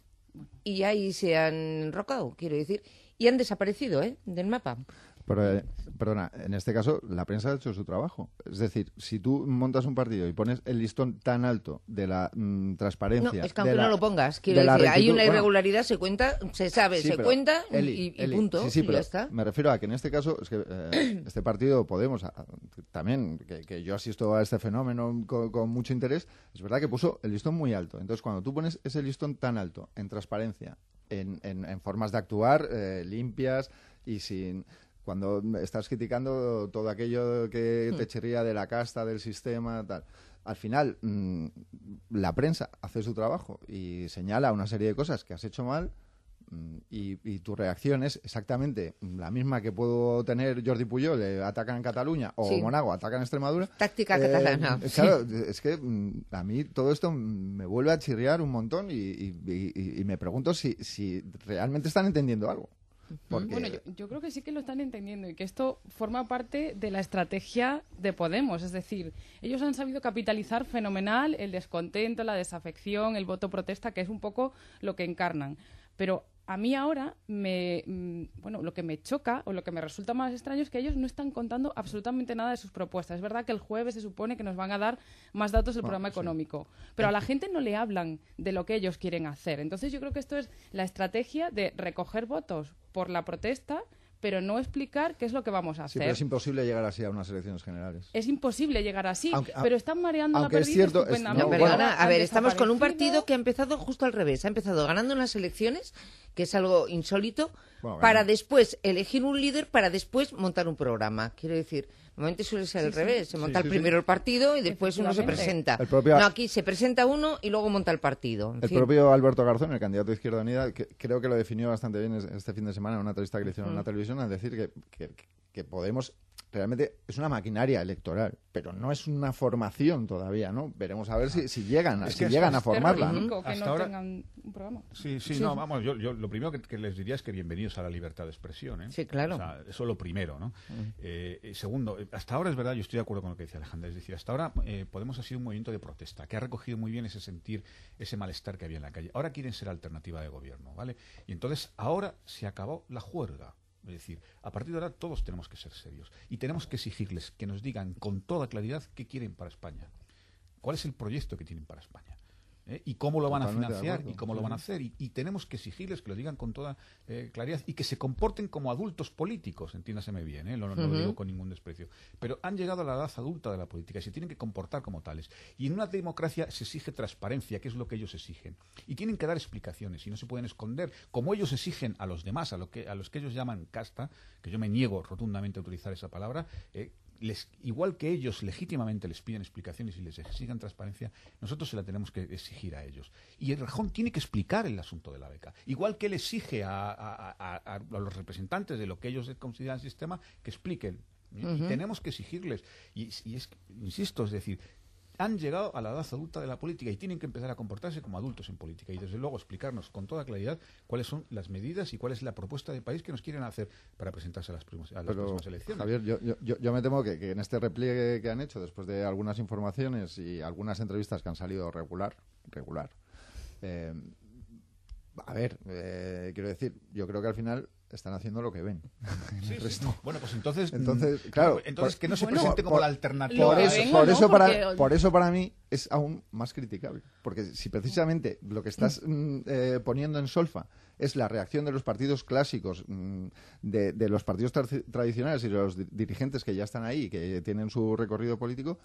Y ahí se han enrocado, quiero decir, y han desaparecido, ¿eh?, del mapa. Pero, eh, perdona, en este caso la prensa ha hecho su trabajo. Es decir, si tú montas un partido y pones el listón tan alto de la mm, transparencia... No, es que aunque la, no lo pongas, quiero decir, rectitud, hay una irregularidad, bueno, se cuenta, se sabe, sí, se cuenta Eli, y, y Eli, punto, sí, sí, y pero ya está. Me refiero a que en este caso, es que eh, este partido Podemos, a, también, que, que yo asisto a este fenómeno con, con mucho interés, es verdad que puso el listón muy alto. Entonces, cuando tú pones ese listón tan alto en transparencia, en, en, en formas de actuar eh, limpias y sin... Cuando estás criticando todo aquello que te chirría de la casta, del sistema, tal, al final mmm, la prensa hace su trabajo y señala una serie de cosas que has hecho mal mmm, y, y tu reacción es exactamente la misma que puedo tener Jordi Puyol, eh, atacan en Cataluña, o sí. Monago, atacan en Extremadura. Táctica eh, catalana. Claro, es que mmm, a mí todo esto me vuelve a chirriar un montón y, y, y, y me pregunto si, si realmente están entendiendo algo. Porque... Bueno, yo, yo creo que sí que lo están entendiendo y que esto forma parte de la estrategia de Podemos. Es decir, ellos han sabido capitalizar fenomenal el descontento, la desafección, el voto protesta, que es un poco lo que encarnan. Pero a mí ahora, me, bueno, lo que me choca o lo que me resulta más extraño es que ellos no están contando absolutamente nada de sus propuestas. Es verdad que el jueves se supone que nos van a dar más datos del bueno, programa sí. económico, pero a la gente no le hablan de lo que ellos quieren hacer. Entonces yo creo que esto es la estrategia de recoger votos por la protesta, pero no explicar qué es lo que vamos a hacer. Sí, pero es imposible llegar así a unas elecciones generales. Es imposible llegar así, aunque, pero están mareando aunque la es pérdida cierto, estupendamente. No, es, perdona, bueno, a ver, estamos con un desaparecido. partido que ha empezado justo al revés. Ha empezado ganando unas elecciones, que es algo insólito, bueno, para bueno. después elegir un líder, para después montar un programa. Quiero decir, normalmente suele ser al Sí, revés. sí. Se monta Sí, sí, primero sí. el partido y después uno se Efectivamente. presenta. El propio- No, aquí se presenta uno y luego monta el partido. En El fin. propio Alberto Garzón, el candidato de Izquierda Unida, que creo que lo definió bastante bien este fin de semana en una entrevista que le hicieron en la televisión, al decir que, que, que Podemos realmente es una maquinaria electoral, pero no es una formación todavía, ¿no? Veremos a ver si, si llegan, Es si que hasta- llegan a hasta- formarla. ¿no? Terrorífico que Hasta no ahora- tengan un programa. Sí, sí, Sí. no, vamos, yo, yo lo primero que, que les diría es que bienvenidos a la libertad de expresión, ¿eh? Sí, claro. O sea, eso es lo primero, ¿no? Eh, eh, segundo, eh, hasta ahora es verdad, yo estoy de acuerdo con lo que decía Alejandra, es decir, hasta ahora eh, Podemos ha sido un movimiento de protesta, que ha recogido muy bien ese sentir, ese malestar que había en la calle. Ahora quieren ser alternativa de gobierno, ¿vale? Y entonces, ahora se acabó la juerga. Es decir, a partir de ahora todos tenemos que ser serios y tenemos que exigirles que nos digan con toda claridad qué quieren para España, cuál es el proyecto que tienen para España, ¿eh? Y cómo lo van Totalmente a de financiar acuerdo, y cómo sí, lo van a sí. hacer y, y tenemos que exigirles que lo digan con toda eh, claridad y que se comporten como adultos políticos, entiéndaseme bien, ¿eh? no, no Ujú. lo digo con ningún desprecio, pero han llegado a la edad adulta de la política y se tienen que comportar como tales. Y en una democracia se exige transparencia, que es lo que ellos exigen, y tienen que dar explicaciones y no se pueden esconder, como ellos exigen a los demás, a, lo que, a los que ellos llaman casta, que yo me niego rotundamente a utilizar esa palabra, eh, Les, igual que ellos legítimamente les piden explicaciones y les exigen transparencia, nosotros se la tenemos que exigir a ellos. Y el Rejón tiene que explicar el asunto de la beca. Igual que él exige a, a, a, a, a los representantes de lo que ellos consideran sistema que expliquen. ¿eh? Uh-huh. Y tenemos que exigirles. Y, y es, insisto, es decir, han llegado a la edad adulta de la política y tienen que empezar a comportarse como adultos en política y desde luego explicarnos con toda claridad cuáles son las medidas y cuál es la propuesta de país que nos quieren hacer para presentarse a las, primas, a las Pero, próximas elecciones. Javier, yo, yo, yo me temo que, que en este repliegue que han hecho, después de algunas informaciones y algunas entrevistas que han salido regular, regular, eh, a ver, eh, quiero decir, yo creo que al final están haciendo lo que ven. Sí, El sí. resto. Bueno, pues entonces, Entonces, mm, claro, entonces por- que no se bueno, presente como por- la alternativa. Por Lo eso, vengo, por, ¿no? eso para, Porque- por eso para mí es aún más criticable. Porque si precisamente lo que estás mm, eh, poniendo en solfa es la reacción de los partidos clásicos, mm, de, de los partidos tra- tradicionales y de los di- dirigentes que ya están ahí, que tienen su recorrido político,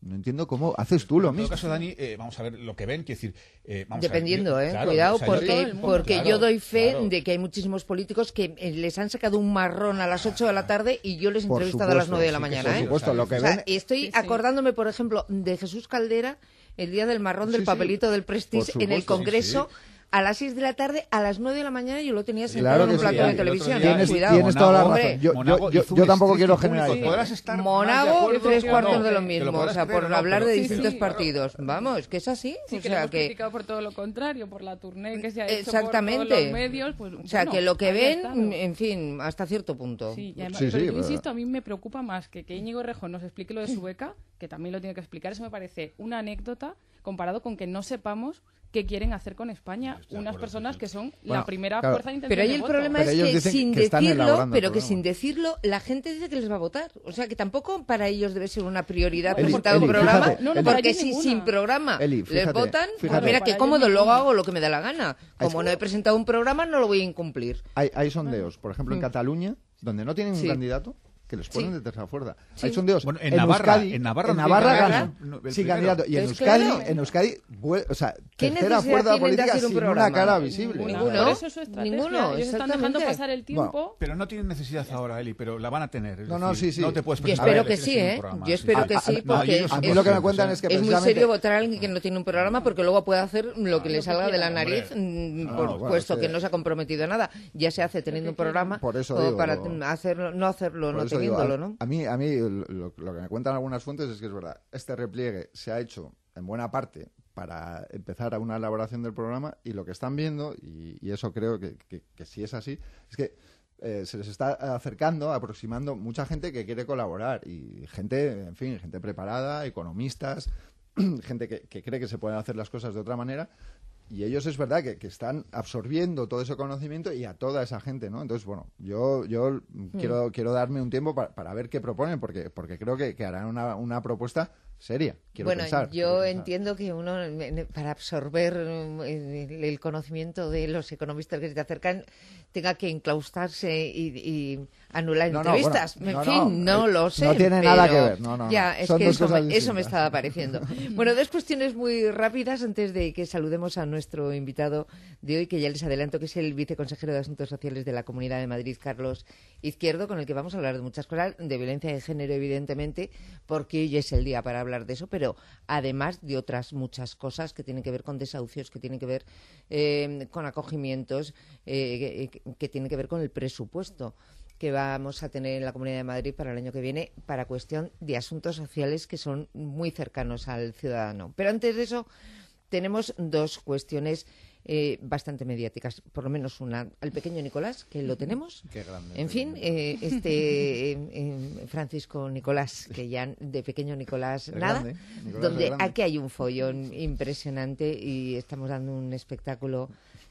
No entiendo cómo haces tú lo en mismo. En todo caso, Dani, eh, vamos a ver lo que ven, quiero decir... Eh, vamos Dependiendo, a ver, ¿eh? claro, Cuidado, o sea, porque, yo, porque claro, yo doy fe claro. de que hay muchísimos políticos que eh, les han sacado un marrón a las ocho de la tarde y yo les he Por entrevistado a las supuesto, nueve de la sí, mañana, por ¿eh? supuesto, lo que O sea, ven... estoy Sí, sí. acordándome, por ejemplo, de Jesús Caldera el día del marrón del Sí, sí. papelito del Prestige Por en el supuesto, Congreso. sí, A las seis de la tarde, a las nueve de la mañana yo lo tenía sentado Claro en un que plato sí, de el televisión. otro día- ¿eh? Tienes, Cuidado. tienes toda la Hombre. razón. Yo, yo, Monago yo, hizo yo un tampoco quiero striptease público. generalizar. Podrás estar más de Monago, acuerdo tres o cuartos no, de lo que mismo. podrás O sea, creer por o no, hablar pero- de Sí, distintos sí. partidos. Vamos, que es así. Sí, o que sea, lo hemos que... criticado por todo lo contrario, por la tournée que se ha hecho Exactamente. por todos los medios. Pues, O sea, bueno, que lo que ahí ven, está, ¿no? en fin, hasta cierto punto. Sí, y además, Sí, pero sí, yo pero- insisto, a mí me preocupa más que que Íñigo Errejón nos explique lo de su beca, que también lo tiene que explicar. Eso me parece una anécdota comparado con que no sepamos qué quieren hacer con España Estoy de unas acuerdo, personas sí. que son Bueno, la primera claro. fuerza de intención Pero ahí de el voto. problema Pero es ellos que dicen sin que están decirlo, elaborando el pero que programa. sin decirlo, la gente dice que les va a votar. O sea, que tampoco para ellos debe ser una prioridad Eli, presentar un Eli, programa, fíjate, No, no, Eli. para porque ellos si ninguna. sin programa Eli, les fíjate, votan, fíjate. pues mira Para qué ellos cómodo, luego ninguna. hago lo que me da la gana. Como no he presentado un programa, no lo voy a incumplir. Hay, hay sondeos, por ejemplo, en Cataluña, donde no tienen Mm. Sí. un candidato, que les ponen Sí. de tercera fuerza. Sí. Hay sondeos. Bueno, en Navarra, Euskadi, en Navarra en no Navarra tiene ganan candidato, no, el sin primero. candidato. Y en Es Euskadi, claro. en Euskadi, vuel- o sea, ¿Qué tercera necesidad fuerza tienen de política hacer un sin una programa? cara visible. Ninguna. Ninguno. Por eso es su estrategia. Ninguno, Ellos están dejando exactamente. pasar el tiempo. Bueno, Pero no tienen necesidad ahora, Eli, pero la van a tener. es No, no, decir, sí, sí. No te puedes Yo presentar espero a que elecciones sí, sin un ¿eh? programa, Yo espero sí. que A- sí, a- no, porque ellos son a mí lo que me conscientes, cuentan ¿eh? es que Es muy precisamente- serio votar a alguien que no tiene un programa porque luego puede hacer lo que le salga de la quiera, nariz, hombre. mm, No, por bueno, puesto sí. que no se ha comprometido a nada. Ya se hace teniendo un programa Por eso como digo, para lo- hacerlo, no hacerlo, Por no eso digo, teniéndolo, a, ¿no? a mí, a mí lo, lo que me cuentan algunas fuentes es que es verdad. Este repliegue se ha hecho en buena parte para empezar a una elaboración del programa y lo que están viendo, y, y eso creo que, que, que sí es así, es que eh, se les está acercando, aproximando mucha gente que quiere colaborar y gente, en fin, gente preparada, economistas, gente que, que cree que se pueden hacer las cosas de otra manera. Y ellos es verdad que, que están absorbiendo todo ese conocimiento y a toda esa gente, ¿no? Entonces, bueno, yo, yo quiero, quiero darme un tiempo para, para ver qué proponen, porque, porque creo que, que harán una, una propuesta seria. Quiero Bueno, pensar, quiero yo pensar. entiendo que uno, eh, para absorber eh, el, el conocimiento de los economistas que se te acercan, tenga que enclaustarse y, y anular No, no, entrevistas. bueno, en no, fin, no, no, eh, lo sé. no tiene nada pero que ver, no, no, Ya, no. es Son que dos eso, cosas me, eso distintas. me estaba pareciendo. Bueno, dos cuestiones muy rápidas antes de que saludemos a nuestro invitado de hoy, que ya les adelanto que es el viceconsejero de Asuntos Sociales de la Comunidad de Madrid, Carlos Izquierdo, con el que vamos a hablar de muchas cosas, de violencia de género, evidentemente, porque hoy es el día para hablar de eso, pero además de otras muchas cosas que tienen que ver con desahucios, que tienen que ver eh, con acogimientos, eh, que, que tienen que ver con el presupuesto que vamos a tener en la Comunidad de Madrid para el año que viene para cuestión de asuntos sociales que son muy cercanos al ciudadano. Pero antes de eso tenemos dos cuestiones eh, bastante mediáticas, por lo menos una al pequeño Nicolás, que lo tenemos. Qué grande. En fin, eh, este eh, eh, Francisco Nicolás, que ya de pequeño Nicolás Es nada, grande, Nicolás donde es grande. aquí hay un follón impresionante y estamos dando un espectáculo.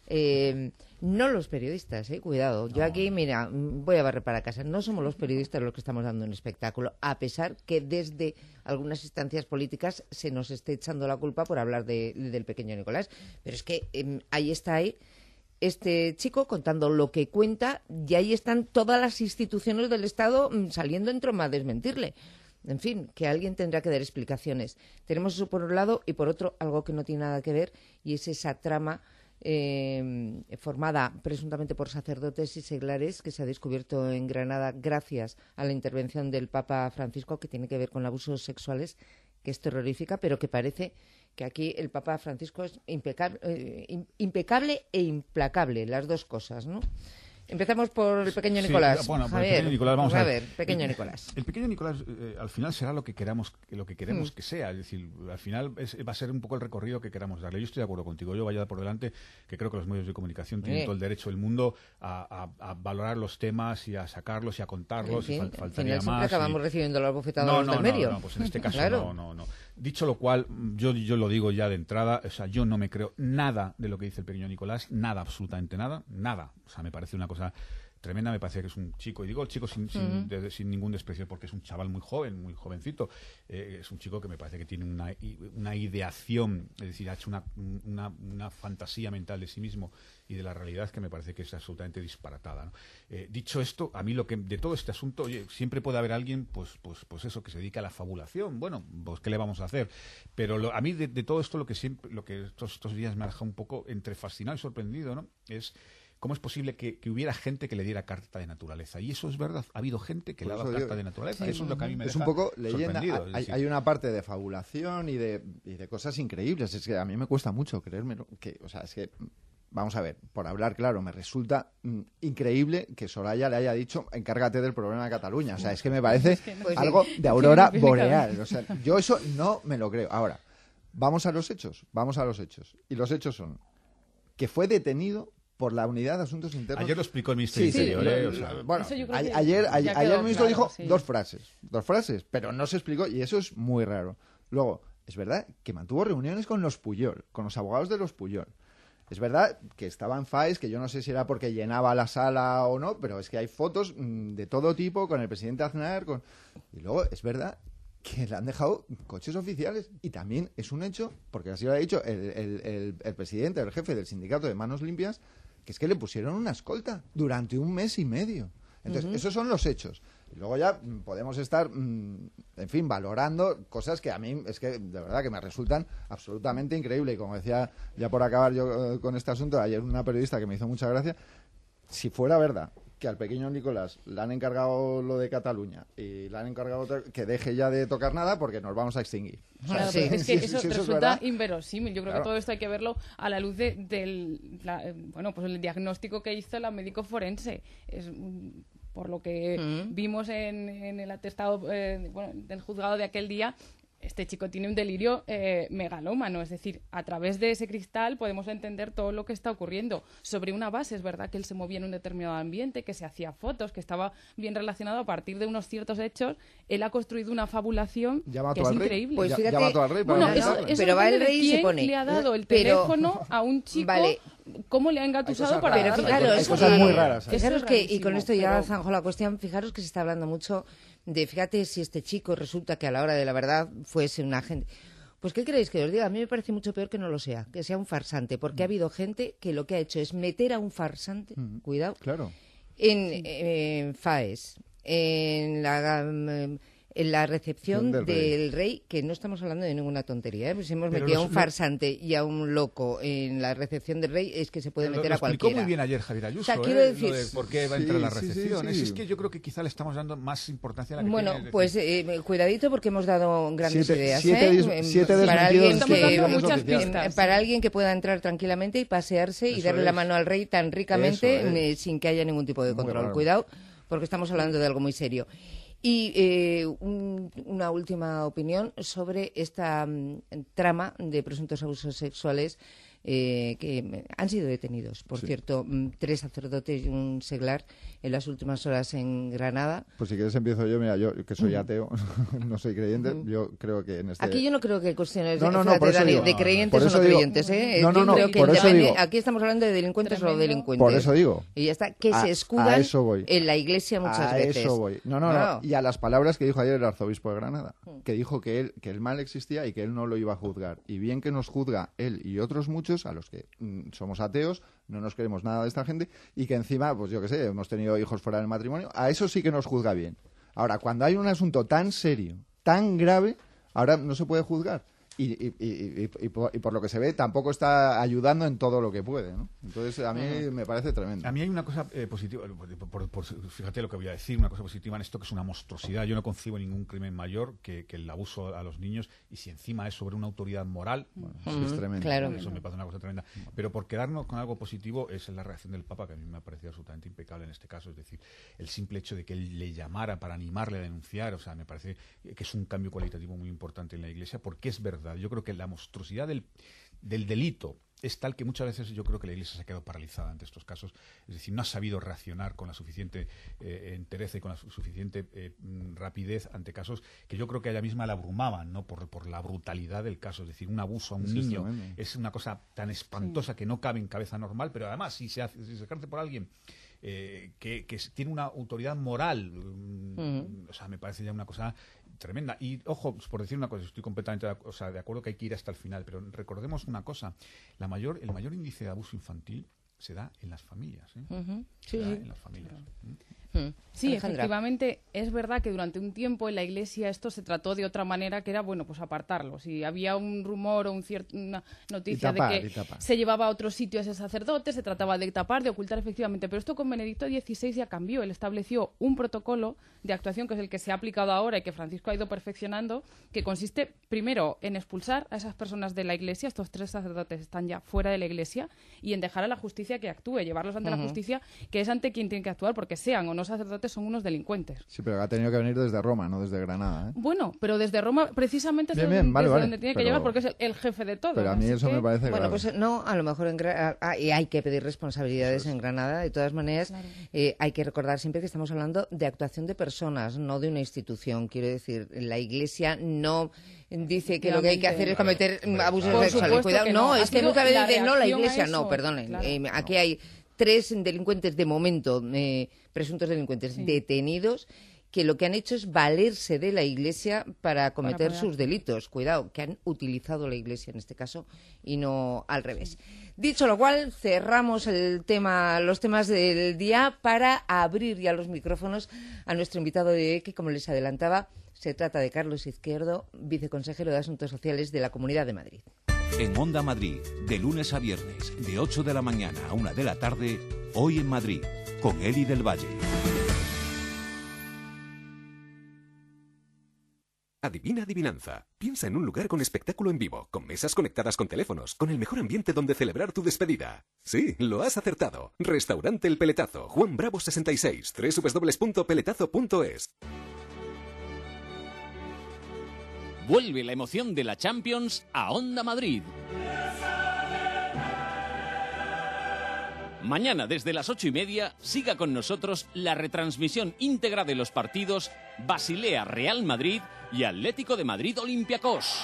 Eh, no los periodistas, eh, cuidado. Yo aquí, mira, voy a barrer para casa. No somos los periodistas los que estamos dando un espectáculo, a pesar que desde algunas instancias políticas se nos esté echando la culpa por hablar de, del pequeño Nicolás. Pero es que eh, ahí está ahí este chico contando lo que cuenta y ahí están todas las instituciones del Estado mm, saliendo en troma a desmentirle. En fin, que alguien tendrá que dar explicaciones. Tenemos eso por un lado y por otro algo que no tiene nada que ver y es esa trama eh, formada presuntamente por sacerdotes y seglares que se ha descubierto en Granada gracias a la intervención del Papa Francisco, que tiene que ver con abusos sexuales, que es terrorífica, pero que parece que aquí el Papa Francisco es impecable, eh, impecable e implacable, las dos cosas, ¿no? Empezamos por el pequeño Sí, Nicolás. bueno, por el Javier, pequeño Nicolás, vamos a a ver. ver. pequeño El- Nicolás. El pequeño Nicolás eh, al final será lo que queramos, lo que queremos Mm. que sea. Es decir, al final es- va a ser un poco el recorrido que queramos darle. Yo estoy de acuerdo contigo. Yo vaya por delante que creo que los medios de comunicación tienen Sí. todo el derecho del mundo a, a- a valorar los temas y a sacarlos y a contarlos. En y fin, fal- al faltaría final siempre más. acabamos y- recibiendo la bofetada no, de los no, del no, medio. no, pues en este caso Claro. no, no, no. Dicho lo cual, yo, yo lo digo ya de entrada, o sea, yo no me creo nada de lo que dice el pequeño Nicolás, nada, absolutamente nada, nada. O sea, me parece una cosa tremenda, me parece que es un chico, y digo el chico sin, sin, uh-huh. de, sin ningún desprecio, porque es un chaval muy joven, muy jovencito, eh, es un chico que me parece que tiene una, una ideación, es decir, ha hecho una, una, una fantasía mental de sí mismo y de la realidad que me parece que es absolutamente disparatada, ¿no? Eh, dicho esto, a mí lo que de todo este asunto, oye, siempre puede haber alguien, pues, pues, pues eso, que se dedica a la fabulación. Bueno, pues qué le vamos a hacer. Pero lo, a mí de, de todo esto lo que siempre, lo que estos, estos días me ha dejado un poco entre fascinado y sorprendido, ¿no? Es cómo es posible que, que hubiera gente que le diera carta de naturaleza. Y eso es verdad. Ha habido gente que le ha dado carta de naturaleza. Sí, eso es lo que a mí me es deja un poco leyenda. Hay, decir, hay una parte de fabulación y de, y de cosas increíbles. Es que a mí me cuesta mucho creérmelo. Que, o sea, es que... Vamos a ver, por hablar claro, me resulta mm, increíble que Soraya le haya dicho encárgate del problema de Cataluña. O sea, es que me parece es que no, algo de aurora boreal. O sea, yo eso no me lo creo. Ahora, vamos a los hechos, vamos a los hechos. Y los hechos son que fue detenido por la Unidad de Asuntos Internos. Ayer lo explicó el Ministerio sí, Interior. Sí, ¿eh? O sea, bueno, ayer, ayer, ayer, ayer el ministro claro, dijo sí. dos frases, dos frases, pero no se explicó y eso es muy raro. Luego, es verdad que mantuvo reuniones con los Puyol, con los abogados de los Puyol. Es verdad que estaba en Faes, que yo no sé si era porque llenaba la sala o no, pero es que hay fotos mmm, de todo tipo con el presidente Aznar. Con... Y luego es verdad que le han dejado coches oficiales. Y también es un hecho, porque así lo ha dicho el, el, el, el presidente, el jefe del sindicato de Manos Limpias, que es que le pusieron una escolta durante un mes y medio. Entonces, uh-huh. esos son los hechos. Y luego ya podemos estar, en fin, valorando cosas que a mí es que de verdad que me resultan absolutamente increíbles. Y como decía, ya por acabar yo con este asunto, ayer una periodista que me hizo mucha gracia, si fuera verdad que al pequeño Nicolás le han encargado lo de Cataluña y le han encargado que deje ya de tocar nada porque nos vamos a extinguir. Claro, sí. Es que eso, sí, eso resulta es inverosímil. Yo creo claro. que todo esto hay que verlo a la luz de, del la, bueno, pues el diagnóstico que hizo la médico forense. Es por lo que mm. vimos en, en el atestado eh, bueno, del juzgado de aquel día. Este chico tiene un delirio eh, megalómano, es decir, a través de ese cristal podemos entender todo lo que está ocurriendo sobre una base. Es verdad que él se movía en un determinado ambiente, que se hacía fotos, que estaba bien relacionado a partir de unos ciertos hechos. Él ha construido una fabulación que es increíble. Pues fíjate, ya, ya mató al rey. Bueno, eso, eso pero va el rey y se pone. Le ha dado el teléfono pero, a un chico. Vale. ¿Cómo le ha engatusado para pero darle? Claro, hay cosas muy raras. Fijaros que, y con esto ya pero... zanjo la cuestión, fijaros que se está hablando mucho de, fíjate, si este chico resulta que a la hora de la verdad fuese un agente. Pues, ¿qué queréis que os diga? A mí me parece mucho peor que no lo sea, que sea un farsante, porque mm. ha habido gente que lo que ha hecho es meter a un farsante, mm. cuidado, claro. en sí. eh, Faes, en la... Um, en la recepción del, del rey. rey, que no estamos hablando de ninguna tontería, ¿eh? Pues si hemos pero metido los, a un farsante y a un loco en la recepción del rey, es que se puede meter lo, a cualquiera. Lo explicó muy bien ayer Javier Ayuso, o sea, quiero ¿eh? decir... Lo de por qué va a entrar sí, a la recepción. Sí, sí, sí. Es que yo creo que quizá le estamos dando más importancia a la que bueno, tiene. Pues eh, cuidadito porque hemos dado grandes siete, ideas, siete, ¿eh? Siete para, alguien que, muchas pistas, para alguien que pueda entrar tranquilamente y pasearse Eso y darle es. la mano al rey tan ricamente eh, sin que haya ningún tipo de control. Claro. Cuidado, porque estamos hablando de algo muy serio. Y eh, un, una última opinión sobre esta um, trama de presuntos abusos sexuales eh, que han sido detenidos. Por sí. cierto, um, tres sacerdotes y un seglar en las últimas horas en Granada. Pues si quieres empiezo yo. Mira, yo que soy ateo, no soy creyente, yo creo que en este... Aquí yo no creo que cuestiones no, no, no, fíjate, Dani, digo, de creyentes o no digo, creyentes. ¿eh? No, no, no, creo que por eso digo. Aquí estamos hablando de delincuentes Tremendo. o no delincuentes. Por eso digo. Y ya está, que a, se escudan voy. en la iglesia muchas a veces. A eso voy. No, no, no, no. Y a las palabras que dijo ayer el arzobispo de Granada, que dijo que él que el mal existía y que él no lo iba a juzgar. Y bien que nos juzga él y otros muchos, a los que mm, somos ateos, no nos queremos nada de esta gente, y que encima, pues yo qué sé, hemos tenido hijos fuera del matrimonio, a eso sí que nos juzga bien. Ahora, cuando hay un asunto tan serio, tan grave, ahora no se puede juzgar. Y, y, y, y, y, por, y por lo que se ve, tampoco está ayudando en todo lo que puede, ¿no? Entonces, a mí uh-huh. me parece tremendo. A mí hay una cosa eh, positiva, por, por, por, fíjate lo que voy a decir, una cosa positiva en esto que es una monstruosidad. Yo no concibo ningún crimen mayor que, que el abuso a los niños, y si encima es sobre una autoridad moral, bueno, uh-huh. eso es tremendo. Claro. Eso me parece una cosa tremenda. Pero por quedarnos con algo positivo es la reacción del Papa, que a mí me ha parecido absolutamente impecable en este caso. Es decir, el simple hecho de que él le llamara para animarle a denunciar, o sea, me parece que es un cambio cualitativo muy importante en la Iglesia, porque es verdad. Yo creo que la monstruosidad del, del delito es tal que muchas veces yo creo que la Iglesia se ha quedado paralizada ante estos casos, es decir, no ha sabido reaccionar con la suficiente eh, entereza y con la su- suficiente eh, rapidez ante casos que yo creo que a ella misma la abrumaban, ¿no? por, por la brutalidad del caso. Es decir, un abuso a un Eso niño es, es una cosa tan espantosa sí. que no cabe en cabeza normal, pero además si se, hace, si se ejerce por alguien eh, que, que tiene una autoridad moral. Uh-huh. O sea, me parece ya una cosa tremenda. Y, ojo, por decir una cosa, estoy completamente de, o sea, de acuerdo que hay que ir hasta el final, pero recordemos una cosa, la mayor, el mayor índice de abuso infantil se da en las familias. ¿eh? Uh-huh. Se sí, da sí. en las familias. ¿eh? Sí, Alejandra. efectivamente, es verdad que durante un tiempo en la Iglesia esto se trató de otra manera, que era, bueno, pues apartarlo. Si había un rumor o un ciert- una noticia Y tapar, de que y tapar. se llevaba a otro sitio a ese sacerdote, se trataba de tapar, de ocultar efectivamente. Pero esto con Benedicto dieciséis ya cambió. Él estableció un protocolo de actuación, que es el que se ha aplicado ahora y que Francisco ha ido perfeccionando, que consiste, primero, en expulsar a esas personas de la Iglesia. Estos tres sacerdotes están ya fuera de la Iglesia, y en dejar a la justicia que actúe, llevarlos ante Uh-huh. la justicia, que es ante quien tiene que actuar, porque sean o no sacerdotes, son unos delincuentes. Sí, pero ha tenido que venir desde Roma, no desde Granada, ¿eh? Bueno, pero desde Roma precisamente es Bien, desde, bien, vale, desde vale, donde tiene que pero- llegar, porque es el, el jefe de todo. Pero a mí así eso que- me parece Bueno, grave. pues no, a lo mejor en Gra- ah, y hay que pedir responsabilidades en Granada. De todas maneras, Claro. eh, hay que recordar siempre que estamos hablando de actuación de personas, no de una institución. Quiero decir, la Iglesia no dice que lo que hay que hacer es cometer Claro, abusos claro. sexuales. Por supuesto Cuidado, que no, no. Ha es que sido muchas veces la dicen, no, la reacción a Iglesia, eso, no, perdonen. claro. Eh, aquí hay tres delincuentes de momento, eh, presuntos delincuentes Sí. detenidos, que lo que han hecho es valerse de la Iglesia para cometer poder sus delitos. Cuidado, que han utilizado la Iglesia en este caso y no al revés. Dicho lo cual, cerramos el tema, los temas del día para abrir ya los micrófonos a nuestro invitado de hoy, que, como les adelantaba, se trata de Carlos Izquierdo, viceconsejero de Asuntos Sociales de la Comunidad de Madrid. En Onda Madrid, de lunes a viernes, de ocho de la mañana a una de la tarde, Hoy en Madrid, con Eli del Valle. Adivina adivinanza. Piensa en un lugar con espectáculo en vivo, con mesas conectadas con teléfonos, con el mejor ambiente donde celebrar tu despedida. Sí, lo has acertado. Restaurante El Peletazo, Juan Bravo sesenta y seis, doble u doble u doble u punto peletazo punto es. Vuelve la emoción de la Champions a Onda Madrid. Mañana desde las ocho y media siga con nosotros la retransmisión íntegra de los partidos Basilea Real Madrid y Atlético de Madrid Olympiacos.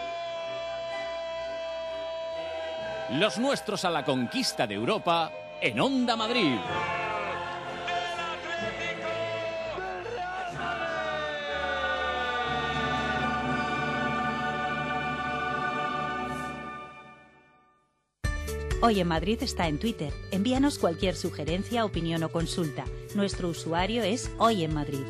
Los nuestros a la conquista de Europa en Onda Madrid. Hoy en Madrid está en Twitter. Envíanos cualquier sugerencia, opinión o consulta. Nuestro usuario es Hoy en Madrid.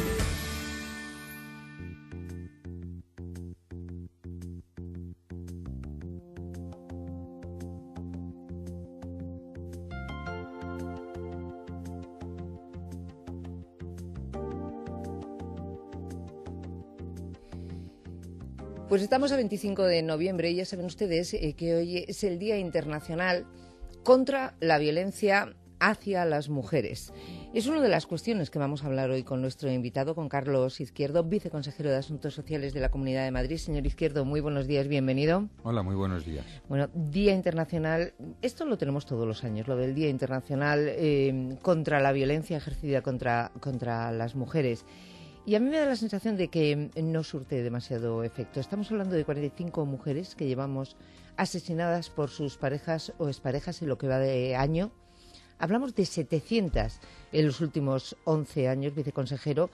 Pues estamos a veinticinco de noviembre y ya saben ustedes eh, que hoy es el Día Internacional contra la Violencia hacia las Mujeres. Es una de las cuestiones que vamos a hablar hoy con nuestro invitado, con Carlos Izquierdo, viceconsejero de Asuntos Sociales de la Comunidad de Madrid. Señor Izquierdo, muy buenos días, bienvenido. Hola, muy buenos días. Bueno, Día Internacional, esto lo tenemos todos los años, lo del Día Internacional eh, contra la violencia ejercida contra, contra las mujeres. Y a mí me da la sensación de que no surte demasiado efecto. Estamos hablando de cuarenta y cinco mujeres que llevamos asesinadas por sus parejas o exparejas en lo que va de año. Hablamos de setecientas en los últimos once años, viceconsejero.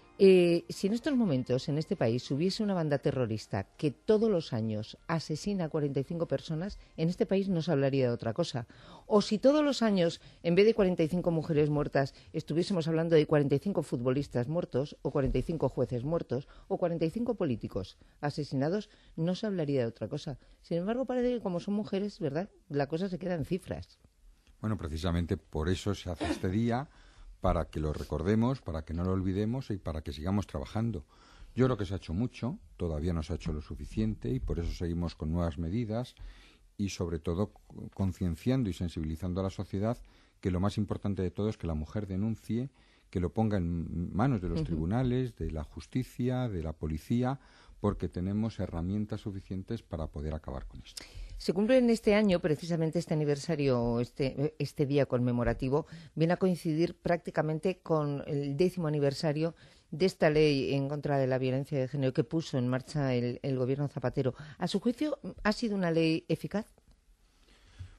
Eh, si en estos momentos en este país hubiese una banda terrorista que todos los años asesina a cuarenta y cinco personas, en este país no se hablaría de otra cosa. O si todos los años, en vez de cuarenta y cinco mujeres muertas, estuviésemos hablando de cuarenta y cinco futbolistas muertos, o cuarenta y cinco jueces muertos, o cuarenta y cinco políticos asesinados, no se hablaría de otra cosa. Sin embargo, parece que como son mujeres, ¿verdad?, la cosa se queda en cifras. Bueno, precisamente por eso se hace este día, para que lo recordemos, para que no lo olvidemos y para que sigamos trabajando. Yo creo que se ha hecho mucho, todavía no se ha hecho lo suficiente y por eso seguimos con nuevas medidas y sobre todo concienciando y sensibilizando a la sociedad que lo más importante de todo es que la mujer denuncie, que lo ponga en manos de los uh-huh. tribunales, de la justicia, de la policía, porque tenemos herramientas suficientes para poder acabar con esto. Se cumple en este año, precisamente este aniversario, este, este día conmemorativo, viene a coincidir prácticamente con el décimo aniversario de esta ley en contra de la violencia de género que puso en marcha el, el gobierno Zapatero. ¿A su juicio ha sido una ley eficaz?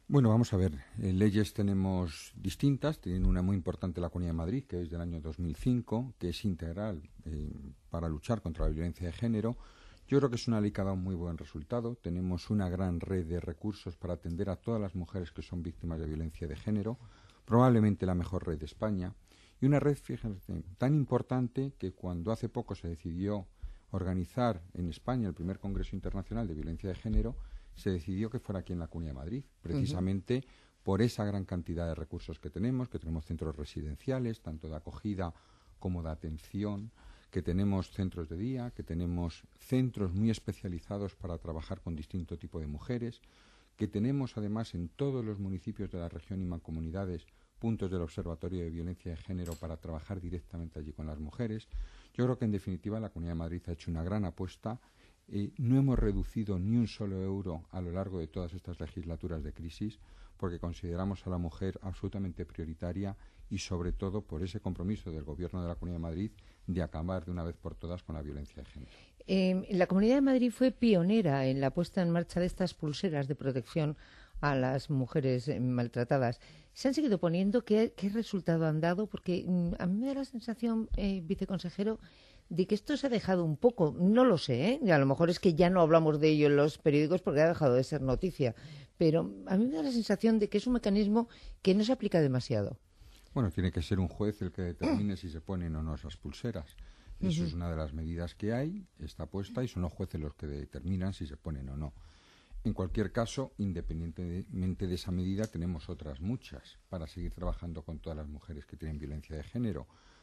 Bueno, vamos a ver. Eh, leyes tenemos distintas. Tienen una muy importante la Comunidad de Madrid, que es del año dos mil cinco, que es integral eh, para luchar contra la violencia de género. Yo creo que es una ley que ha dado un muy buen resultado. Tenemos una gran red de recursos para atender a todas las mujeres que son víctimas de violencia de género, probablemente la mejor red de España. Y una red, fíjense, tan importante que cuando hace poco se decidió organizar en España el primer Congreso Internacional de Violencia de Género, se decidió que fuera aquí en la Comunidad de Madrid, precisamente uh-huh. por esa gran cantidad de recursos que tenemos, que tenemos centros residenciales, tanto de acogida como de atención, que tenemos centros de día, que tenemos centros muy especializados para trabajar con distinto tipo de mujeres, que tenemos además en todos los municipios de la región y mancomunidades puntos del Observatorio de Violencia de Género para trabajar directamente allí con las mujeres. Yo creo que en definitiva la Comunidad de Madrid ha hecho una gran apuesta. Eh, no hemos reducido ni un solo euro a lo largo de todas estas legislaturas de crisis porque consideramos a la mujer absolutamente prioritaria y sobre todo por ese compromiso del Gobierno de la Comunidad de Madrid de acabar de una vez por todas con la violencia de género. Eh, la Comunidad de Madrid fue pionera en la puesta en marcha de estas pulseras de protección a las mujeres eh, maltratadas. ¿Se han seguido poniendo? ¿Qué, qué resultado han dado? Porque mm, a mí me da la sensación, eh, viceconsejero, de que esto se ha dejado un poco, no lo sé, ¿eh? Y a lo mejor es que ya no hablamos de ello en los periódicos porque ha dejado de ser noticia, pero a mí me da la sensación de que es un mecanismo que no se aplica demasiado. Bueno, tiene que ser un juez el que determine si se ponen o no esas pulseras. Eso uh-huh. es una de las medidas que hay, está puesta y son los jueces los que determinan si se ponen o no. En cualquier caso, independientemente de esa medida, tenemos otras muchas para seguir trabajando con todas las mujeres que tienen violencia de género.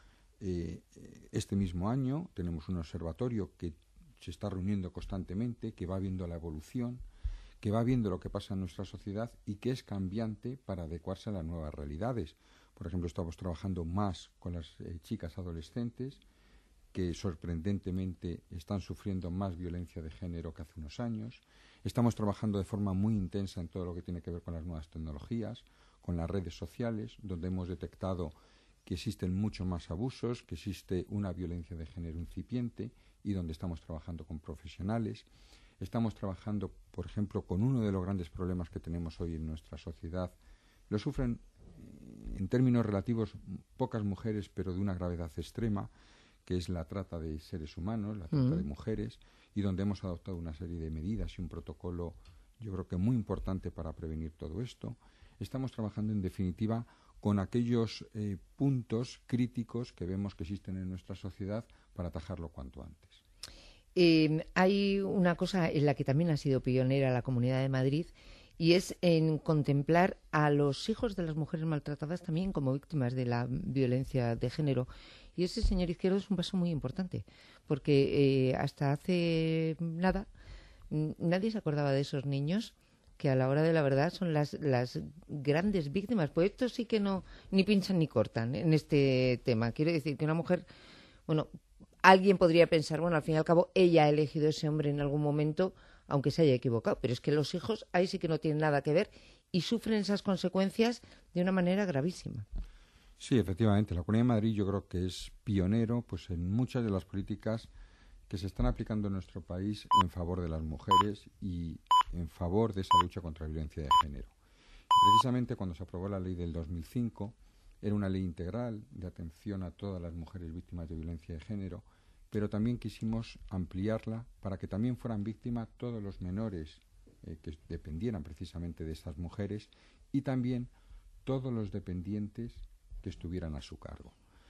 Eh, este mismo año tenemos un observatorio que se está reuniendo constantemente, que va viendo la evolución, que va viendo lo que pasa en nuestra sociedad y que es cambiante para adecuarse a las nuevas realidades. Por ejemplo, estamos trabajando más con las eh, chicas adolescentes que sorprendentemente están sufriendo más violencia de género que hace unos años. Estamos trabajando de forma muy intensa en todo lo que tiene que ver con las nuevas tecnologías, con las redes sociales, donde hemos detectado que existen muchos más abusos, que existe una violencia de género incipiente y donde estamos trabajando con profesionales. Estamos trabajando, por ejemplo, con uno de los grandes problemas que tenemos hoy en nuestra sociedad. Lo sufren, en términos relativos, pocas mujeres, pero de una gravedad extrema, que es la trata de seres humanos, la trata uh-huh. de mujeres, y donde hemos adoptado una serie de medidas y un protocolo, yo creo que muy importante para prevenir todo esto. Estamos trabajando, en definitiva, con aquellos eh, puntos críticos que vemos que existen en nuestra sociedad para atajarlo cuanto antes. Eh, hay una cosa en la que también ha sido pionera la Comunidad de Madrid y es en contemplar a los hijos de las mujeres maltratadas también como víctimas de la violencia de género. Y ese, señor Izquierdo, es un paso muy importante, porque eh, hasta hace nada nadie se acordaba de esos niños que a la hora de la verdad son las, las grandes víctimas. Pues estos sí que no ni pinchan ni cortan en este tema. Quiero decir que una mujer, bueno, alguien podría pensar, bueno, al fin y al cabo ella ha elegido ese hombre en algún momento, aunque se haya equivocado, pero es que los hijos ahí sí que no tienen nada que ver y sufren esas consecuencias de una manera gravísima. Sí, efectivamente, la Comunidad de Madrid yo creo que es pionero pues en muchas de las políticas que se están aplicando en nuestro país en favor de las mujeres y en favor de esa lucha contra la violencia de género. Precisamente cuando se aprobó la ley del dos mil cinco, era una ley integral de atención a todas las mujeres víctimas de violencia de género, pero también quisimos ampliarla para que también fueran víctimas todos los menores eh, que dependieran precisamente de estas mujeres y también todos los dependientes que estuvieran a su cargo.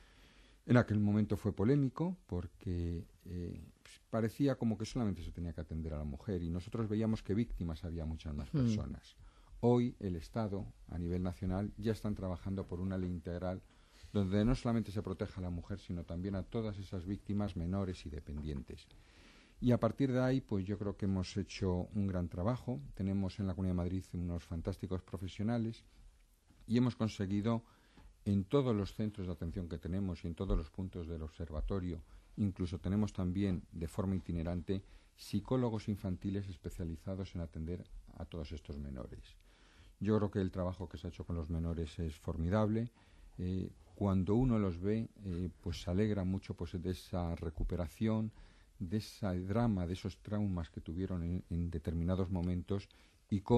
En aquel momento fue polémico porque eh, pues parecía como que solamente se tenía que atender a la mujer y nosotros veíamos que víctimas había muchas más mm. personas. Hoy el Estado, a nivel nacional, ya están trabajando por una ley integral donde no solamente se proteja a la mujer, sino también a todas esas víctimas menores y dependientes. Y a partir de ahí, pues yo creo que hemos hecho un gran trabajo. Tenemos en la Comunidad de Madrid unos fantásticos profesionales y hemos conseguido en todos los centros de atención que tenemos y en todos los puntos del observatorio, incluso tenemos también de forma itinerante psicólogos infantiles especializados en atender a todos estos menores. Yo creo que el trabajo que se ha hecho con los menores es formidable. Eh, cuando uno los ve, eh, pues se alegra mucho pues, de esa recuperación, de ese drama, de esos traumas que tuvieron en, en determinados momentos y cómo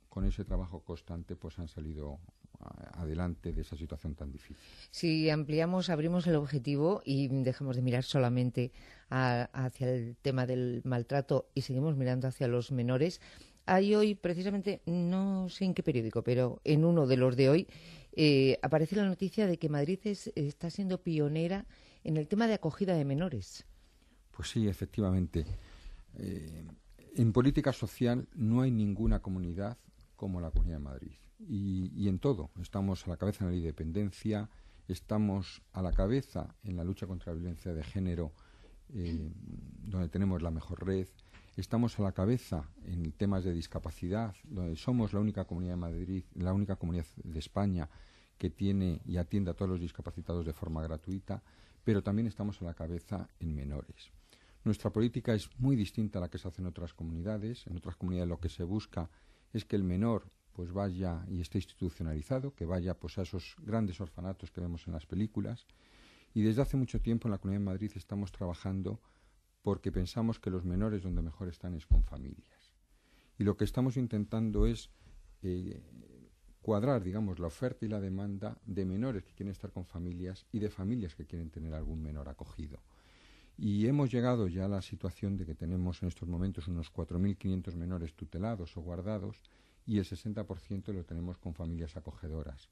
con ese trabajo constante, pues han salido adelante de esa situación tan difícil. Si ampliamos, abrimos el objetivo y dejamos de mirar solamente a, hacia el tema del maltrato y seguimos mirando hacia los menores, hay hoy, precisamente, no sé en qué periódico, pero en uno de los de hoy, eh, aparece la noticia de que Madrid es, está siendo pionera en el tema de acogida de menores. Pues sí, efectivamente. Eh, en política social no hay ninguna comunidad como la Comunidad de Madrid. Y, y en todo. Estamos a la cabeza en la ley de dependencia, estamos a la cabeza en la lucha contra la violencia de género, eh, donde tenemos la mejor red. Estamos a la cabeza en temas de discapacidad, donde somos la única comunidad de Madrid, la única comunidad de España que tiene y atiende a todos los discapacitados de forma gratuita, pero también estamos a la cabeza en menores. Nuestra política es muy distinta a la que se hace en otras comunidades. En otras comunidades lo que se busca es que el menor pues vaya y esté institucionalizado, que vaya pues a esos grandes orfanatos que vemos en las películas. Y desde hace mucho tiempo en la Comunidad de Madrid estamos trabajando porque pensamos que los menores donde mejor están es con familias. Y lo que estamos intentando es eh, cuadrar, digamos, la oferta y la demanda de menores que quieren estar con familias y de familias que quieren tener algún menor acogido. Y hemos llegado ya a la situación de que tenemos en estos momentos unos cuatro mil quinientos menores tutelados o guardados y el sesenta por ciento lo tenemos con familias acogedoras.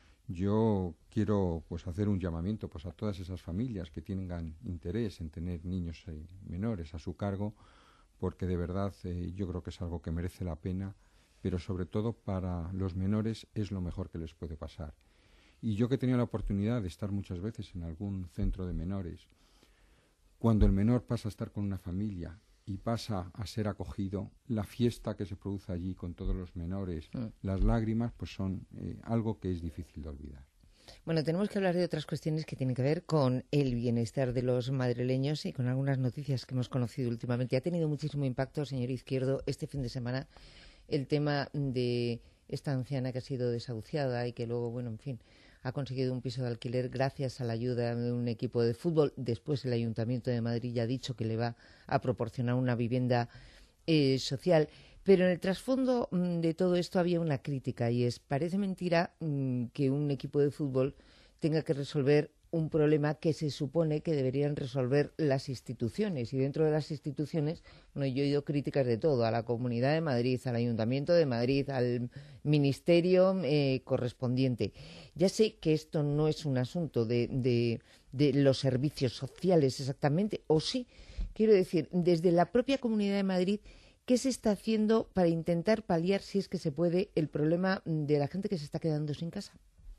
Yo quiero pues hacer un llamamiento pues a todas esas familias que tengan interés en tener niños eh, menores a su cargo, porque de verdad eh, yo creo que es algo que merece la pena, pero sobre todo para los menores es lo mejor que les puede pasar. Y yo que he tenido la oportunidad de estar muchas veces en algún centro de menores, cuando el menor pasa a estar con una familia y pasa a ser acogido, la fiesta que se produce allí con todos los menores, mm. las lágrimas, pues son eh, algo que es difícil de olvidar. Bueno, tenemos que hablar de otras cuestiones que tienen que ver con el bienestar de los madrileños y con algunas noticias que hemos conocido últimamente. Ha tenido muchísimo impacto, señor Izquierdo, este fin de semana el tema de esta anciana que ha sido desahuciada y que luego, bueno, en fin, ha conseguido un piso de alquiler gracias a la ayuda de un equipo de fútbol. Después el Ayuntamiento de Madrid ya ha dicho que le va a proporcionar una vivienda eh, social. Pero en el trasfondo mmm, de todo esto había una crítica y es, parece mentira mmm, que un equipo de fútbol tenga que resolver un problema que se supone que deberían resolver las instituciones. Y dentro de las instituciones, bueno, yo he oído críticas de todo, a la Comunidad de Madrid, al Ayuntamiento de Madrid, al Ministerio eh, correspondiente. Ya sé que esto no es un asunto de, de, de los servicios sociales exactamente, o sí, quiero decir, desde la propia Comunidad de Madrid, ¿qué se está haciendo para intentar paliar, si es que se puede, el problema de la gente que se está quedando sin casa?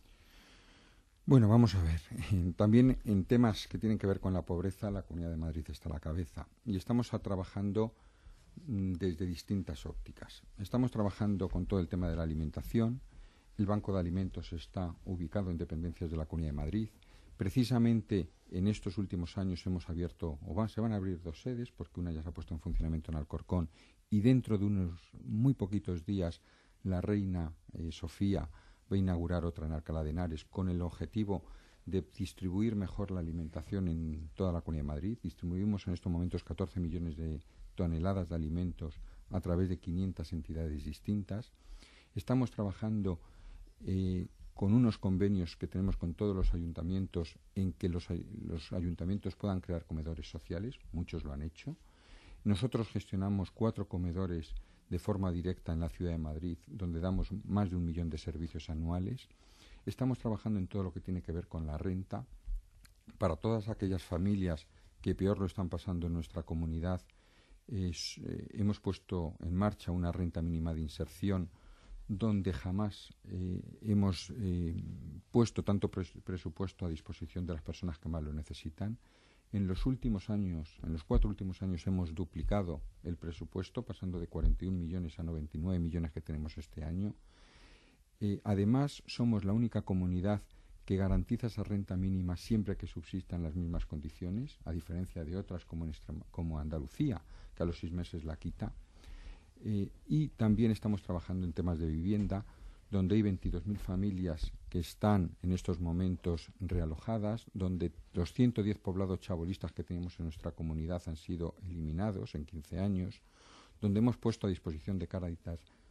Bueno, vamos a ver. También en temas que tienen que ver con la pobreza, la Comunidad de Madrid está a la cabeza. Y estamos a, trabajando desde distintas ópticas. Estamos trabajando con todo el tema de la alimentación. El Banco de Alimentos está ubicado en dependencias de la Comunidad de Madrid. Precisamente en estos últimos años hemos abierto, o van, se van a abrir dos sedes, porque una ya se ha puesto en funcionamiento en Alcorcón, y dentro de unos muy poquitos días la reina eh, Sofía va a inaugurar otra en Alcalá de Henares, con el objetivo de distribuir mejor la alimentación en toda la Comunidad de Madrid. Distribuimos en estos momentos catorce millones de toneladas de alimentos a través de quinientas entidades distintas. Estamos trabajando eh, con unos convenios que tenemos con todos los ayuntamientos en que los, los ayuntamientos puedan crear comedores sociales, muchos lo han hecho. Nosotros gestionamos cuatro comedores de forma directa en la Ciudad de Madrid, donde damos más de un millón de servicios anuales. Estamos trabajando en todo lo que tiene que ver con la renta. Para todas aquellas familias que peor lo están pasando en nuestra comunidad, es, eh, hemos puesto en marcha una renta mínima de inserción, donde jamás eh, hemos eh, puesto tanto pres presupuesto a disposición de las personas que más lo necesitan. En los últimos años, en los cuatro últimos años, hemos duplicado el presupuesto, pasando de cuarenta y un millones a noventa y nueve millones que tenemos este año. Eh, además, somos la única comunidad que garantiza esa renta mínima siempre que subsistan las mismas condiciones, a diferencia de otras como, en Extrema, como Andalucía, que a los seis meses la quita. Eh, y también estamos trabajando en temas de vivienda, donde hay veintidós mil familias que están en estos momentos realojadas, donde los ciento diez poblados chabolistas que tenemos en nuestra comunidad han sido eliminados en quince años, donde hemos puesto a disposición de Cáritas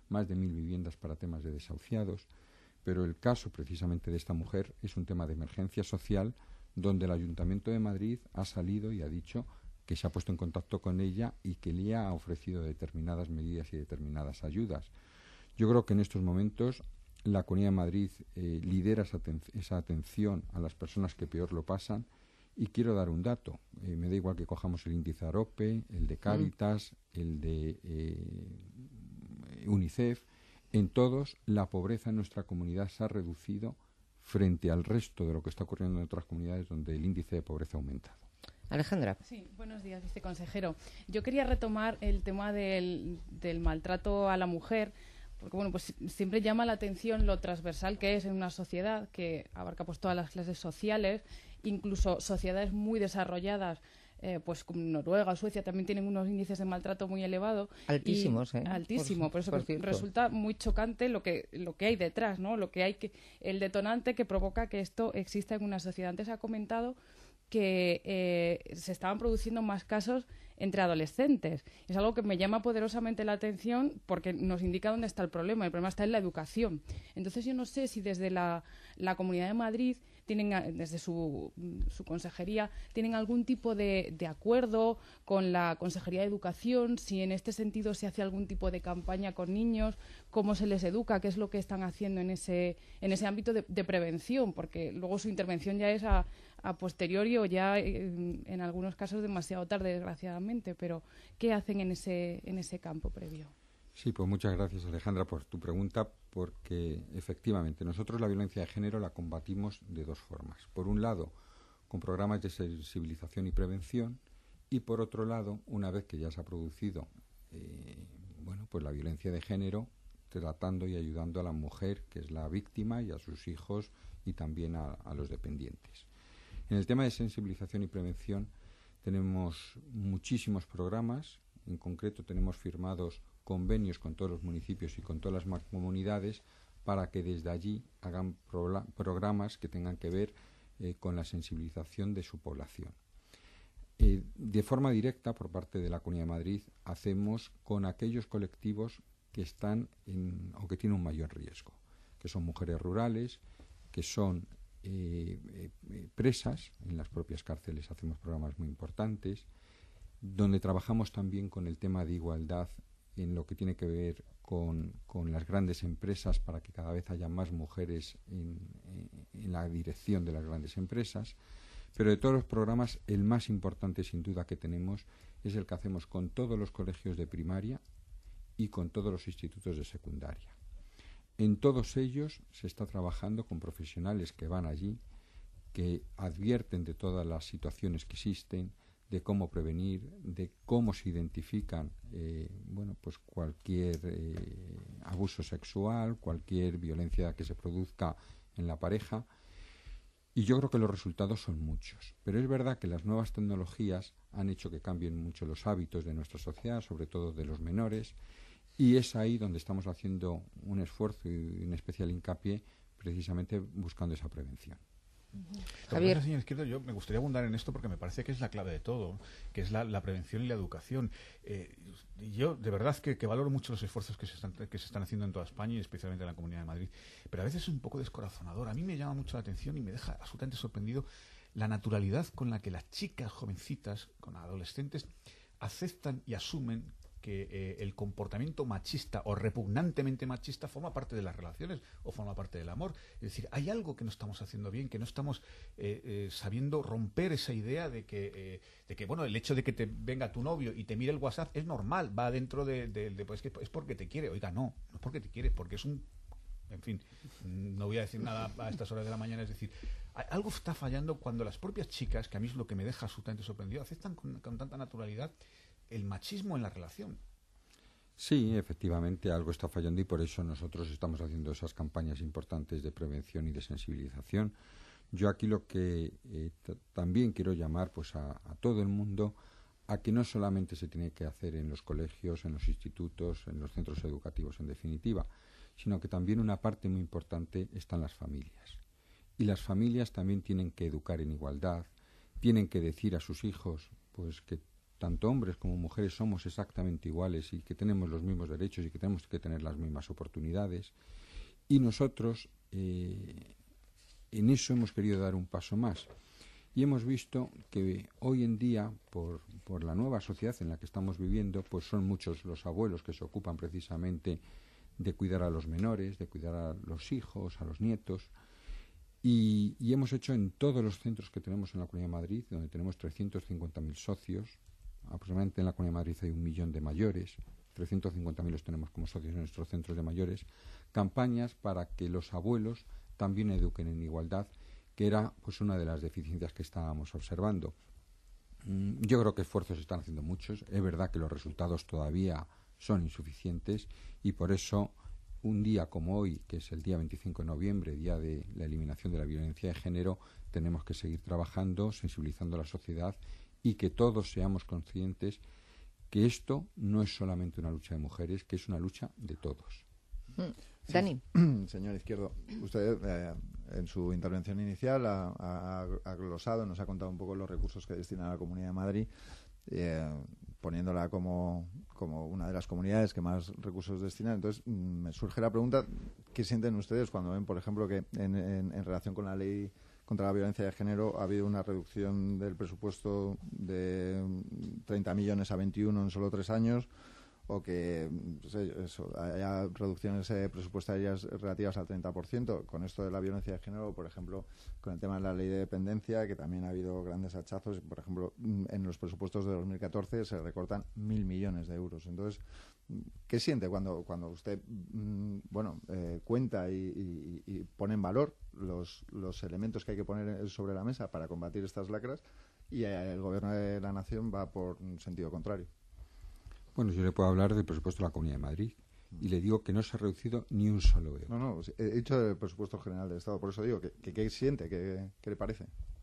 más de mil viviendas para temas de desahuciados, pero el caso precisamente de esta mujer es un tema de emergencia social donde el Ayuntamiento de Madrid ha salido y ha dicho que se ha puesto en contacto con ella y que le ha ofrecido determinadas medidas y determinadas ayudas. Yo creo que en estos momentos la Comunidad de Madrid eh, lidera esa, aten esa atención a las personas que peor lo pasan. Y quiero dar un dato. Eh, me da igual que cojamos el índice AROPE, el de Cáritas, mm. el de eh, UNICEF. En todos, la pobreza en nuestra comunidad se ha reducido frente al resto de lo que está ocurriendo en otras comunidades donde el índice de pobreza ha aumentado. Alejandra. Sí, buenos días, viceconsejero. Yo quería retomar el tema del, del maltrato a la mujer, porque bueno, pues siempre llama la atención lo transversal que es en una sociedad que abarca pues todas las clases sociales, incluso sociedades muy desarrolladas, eh, pues como Noruega o Suecia también tienen unos índices de maltrato muy elevados. Altísimos, ¿eh? Altísimo, por, por eso por que resulta muy chocante lo que lo que hay detrás, ¿no? Lo que hay que el detonante que provoca que esto exista en una sociedad. Antes ha comentado que eh, se estaban produciendo más casos entre adolescentes. Es algo que me llama poderosamente la atención porque nos indica dónde está el problema. El problema está en la educación. Entonces yo no sé si desde la, la Comunidad de Madrid, tienen desde su, su consejería, tienen algún tipo de, de acuerdo con la Consejería de Educación, si en este sentido se hace algún tipo de campaña con niños, cómo se les educa, qué es lo que están haciendo en ese, en ese ámbito de, de prevención, porque luego su intervención ya es a, a posteriori o ya en, en algunos casos demasiado tarde, desgraciadamente, pero ¿qué hacen en ese, en ese campo previo? Sí, pues muchas gracias, Alejandra, por tu pregunta, porque efectivamente nosotros la violencia de género la combatimos de dos formas. Por un lado, con programas de sensibilización y prevención, y por otro lado, una vez que ya se ha producido eh, bueno, pues la violencia de género, tratando y ayudando a la mujer, que es la víctima, y a sus hijos, y también a, a los dependientes. En el tema de sensibilización y prevención tenemos muchísimos programas. En concreto tenemos firmados convenios con todos los municipios y con todas las mancomunidades para que desde allí hagan pro programas que tengan que ver eh, con la sensibilización de su población. Eh, de forma directa, por parte de la Comunidad de Madrid, hacemos con aquellos colectivos que están en, o que tienen un mayor riesgo, que son mujeres rurales, que son eh, eh, presas, en las propias cárceles hacemos programas muy importantes, donde trabajamos también con el tema de igualdad en lo que tiene que ver con, con las grandes empresas para que cada vez haya más mujeres en, en, en la dirección de las grandes empresas. Pero de todos los programas, el más importante sin duda que tenemos es el que hacemos con todos los colegios de primaria y con todos los institutos de secundaria. En todos ellos se está trabajando con profesionales que van allí, que advierten de todas las situaciones que existen, de cómo prevenir, de cómo se identifican eh, bueno, pues cualquier eh, abuso sexual, cualquier violencia que se produzca en la pareja. Y yo creo que los resultados son muchos. Pero es verdad que las nuevas tecnologías han hecho que cambien mucho los hábitos de nuestra sociedad, sobre todo de los menores, y es ahí donde estamos haciendo un esfuerzo y un especial hincapié precisamente buscando esa prevención. Uh-huh. Javier, señor Izquierdo, yo me gustaría abundar en esto porque me parece que es la clave de todo, que es la, la prevención y la educación. Eh, yo de verdad que, que valoro mucho los esfuerzos que se, están, que se están haciendo en toda España y especialmente en la Comunidad de Madrid, pero a veces es un poco descorazonador. A mí me llama mucho la atención y me deja absolutamente sorprendido la naturalidad con la que las chicas jovencitas, con adolescentes, aceptan y asumen que eh, el comportamiento machista o repugnantemente machista forma parte de las relaciones o forma parte del amor. Es decir, hay algo que no estamos haciendo bien, que no estamos eh, eh, sabiendo romper esa idea de que, eh, de que, bueno, el hecho de que te venga tu novio y te mire el WhatsApp es normal, va dentro de, de, de pues, que es porque te quiere. Oiga, no, no es porque te quiere, porque es un... En fin, no voy a decir nada a estas horas de la mañana, es decir, algo está fallando cuando las propias chicas, que a mí es lo que me deja absolutamente sorprendido, aceptan con, con tanta naturalidad el machismo en la relación. Sí, efectivamente, algo está fallando y por eso nosotros estamos haciendo esas campañas importantes de prevención y de sensibilización. Yo aquí lo que eh, también quiero llamar pues a, a todo el mundo a que no solamente se tiene que hacer en los colegios, en los institutos, en los centros educativos en definitiva, sino que también una parte muy importante está en las familias. Y las familias también tienen que educar en igualdad, tienen que decir a sus hijos pues que tanto hombres como mujeres somos exactamente iguales y que tenemos los mismos derechos y que tenemos que tener las mismas oportunidades. Y nosotros eh, en eso hemos querido dar un paso más. Y hemos visto que hoy en día, por, por la nueva sociedad en la que estamos viviendo, pues son muchos los abuelos que se ocupan precisamente de cuidar a los menores, de cuidar a los hijos, a los nietos. Y, y hemos hecho en todos los centros que tenemos en la Comunidad de Madrid, donde tenemos trescientos cincuenta mil socios, aproximadamente en la Comunidad de Madrid hay un millón de mayores, trescientos cincuenta mil los tenemos como socios en nuestros centros de mayores, campañas para que los abuelos también eduquen en igualdad, que era pues una de las deficiencias que estábamos observando. Mm, yo creo que esfuerzos se están haciendo muchos, es verdad que los resultados todavía son insuficientes y por eso un día como hoy, que es el día veinticinco de noviembre, día de la eliminación de la violencia de género, tenemos que seguir trabajando, sensibilizando a la sociedad y que todos seamos conscientes que esto no es solamente una lucha de mujeres, que es una lucha de todos. Sí. Dani. Señor Izquierdo, usted eh, en su intervención inicial ha, ha, ha glosado, nos ha contado un poco los recursos que destina a la Comunidad de Madrid, eh, poniéndola como, como una de las comunidades que más recursos destina. Entonces, me surge la pregunta, ¿qué sienten ustedes cuando ven, por ejemplo, que en, en, en relación con la ley contra la violencia de género ha habido una reducción del presupuesto de treinta millones a veintiuno en solo tres años, o que pues eso, haya reducciones eh, presupuestarias relativas al treinta por ciento con esto de la violencia de género, por ejemplo, con el tema de la ley de dependencia, que también ha habido grandes hachazos? Por ejemplo, en los presupuestos de dos mil catorce se recortan mil millones de euros. Entonces, ¿qué siente cuando, cuando usted bueno eh, cuenta y, y, y pone en valor los, los elementos que hay que poner sobre la mesa para combatir estas lacras y el Gobierno de la Nación va por un sentido contrario? Bueno, yo le puedo hablar del presupuesto de la Comunidad de Madrid y le digo que no se ha reducido ni un solo euro. No, no, he dicho del presupuesto general del Estado, por eso digo, ¿qué, qué siente? ¿Qué, qué le parece?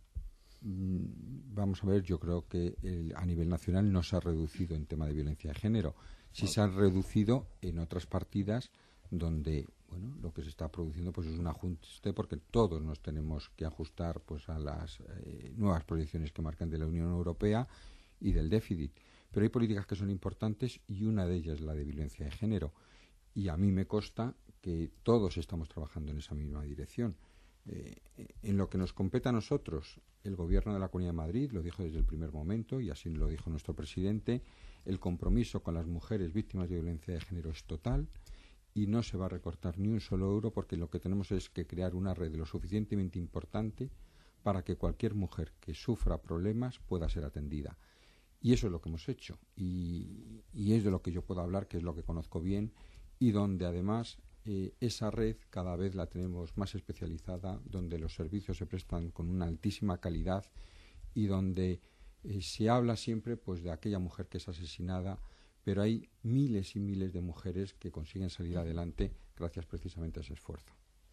Mm, vamos a ver, yo creo que el, a nivel nacional no se ha reducido en tema de violencia de género. Sí bueno. Se han reducido en otras partidas donde, bueno, lo que se está produciendo pues es un ajuste, porque todos nos tenemos que ajustar pues a las eh, nuevas proyecciones que marcan de la Unión Europea y del déficit. Pero hay políticas que son importantes y una de ellas es la de violencia de género. Y a mí me consta que todos estamos trabajando en esa misma dirección. Eh, en lo que nos compete a nosotros, el Gobierno de la Comunidad de Madrid lo dijo desde el primer momento, y así lo dijo nuestro presidente, el compromiso con las mujeres víctimas de violencia de género es total y no se va a recortar ni un solo euro, porque lo que tenemos es que crear una red lo suficientemente importante para que cualquier mujer que sufra problemas pueda ser atendida. Y eso es lo que hemos hecho, y, y es de lo que yo puedo hablar, que es lo que conozco bien, y donde además eh, esa red cada vez la tenemos más especializada, donde los servicios se prestan con una altísima calidad y donde eh, se habla siempre pues de aquella mujer que es asesinada, pero hay miles y miles de mujeres que consiguen salir adelante gracias precisamente a ese esfuerzo.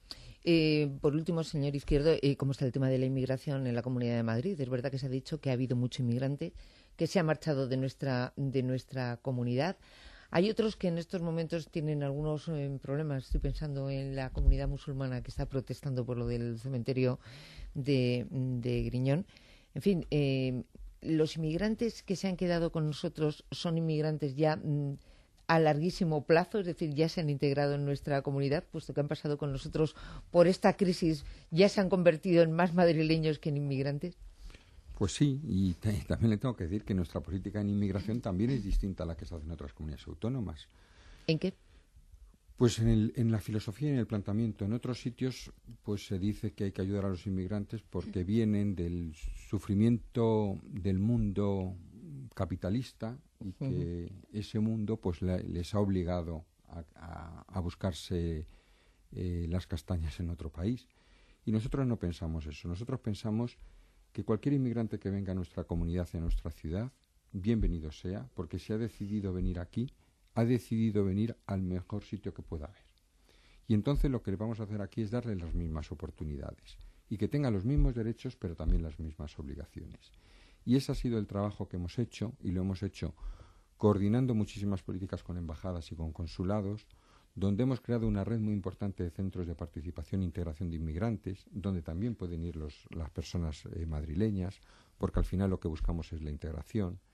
Eh, por último, señor Izquierdo, eh, ¿cómo está el tema de la inmigración en la Comunidad de Madrid? Es verdad que se ha dicho que ha habido mucho inmigrante que se ha marchado de nuestra de nuestra comunidad. Hay otros que en estos momentos tienen algunos eh, problemas. Estoy pensando en la comunidad musulmana que está protestando por lo del cementerio de, de Griñón. En fin, eh, los inmigrantes que se han quedado con nosotros son inmigrantes ya mm, a larguísimo plazo, es decir, ya se han integrado en nuestra comunidad, puesto que han pasado con nosotros por esta crisis, ya se han convertido en más madrileños que en inmigrantes. Pues sí, y t- también le tengo que decir que nuestra política en inmigración también es distinta a la que se hace en otras comunidades autónomas. ¿En qué? Pues en, el, en la filosofía y en el planteamiento. En otros sitios pues se dice que hay que ayudar a los inmigrantes porque vienen del sufrimiento del mundo capitalista y que uh-huh. ese mundo pues le, les ha obligado a, a, a buscarse eh, las castañas en otro país. Y nosotros no pensamos eso. Nosotros pensamos que cualquier inmigrante que venga a nuestra comunidad y a nuestra ciudad, bienvenido sea, porque si ha decidido venir aquí, ha decidido venir al mejor sitio que pueda haber. Y entonces lo que le vamos a hacer aquí es darle las mismas oportunidades y que tenga los mismos derechos, pero también las mismas obligaciones. Y ese ha sido el trabajo que hemos hecho, y lo hemos hecho coordinando muchísimas políticas con embajadas y con consulados, donde hemos creado una red muy importante de centros de participación e integración de inmigrantes, donde también pueden ir los, las personas eh, madrileñas, porque al final lo que buscamos es la integración,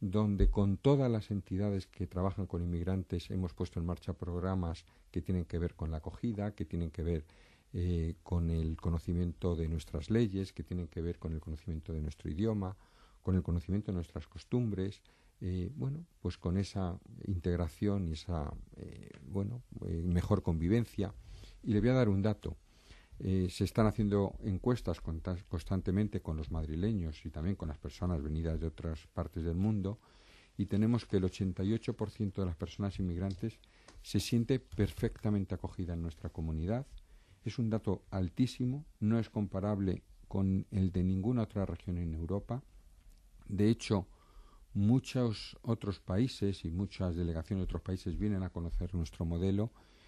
donde con todas las entidades que trabajan con inmigrantes hemos puesto en marcha programas que tienen que ver con la acogida, que tienen que ver eh, con el conocimiento de nuestras leyes, que tienen que ver con el conocimiento de nuestro idioma, con el conocimiento de nuestras costumbres, eh, bueno, pues con esa integración y esa eh, bueno eh, mejor convivencia. Y le voy a dar un dato. Eh, se están haciendo encuestas constantemente con los madrileños y también con las personas venidas de otras partes del mundo, y tenemos que el ochenta y ocho por ciento de las personas inmigrantes se siente perfectamente acogida en nuestra comunidad. Es un dato altísimo, no es comparable con el de ninguna otra región en Europa. De hecho, muchos otros países y muchas delegaciones de otros países vienen a conocer nuestro modelo.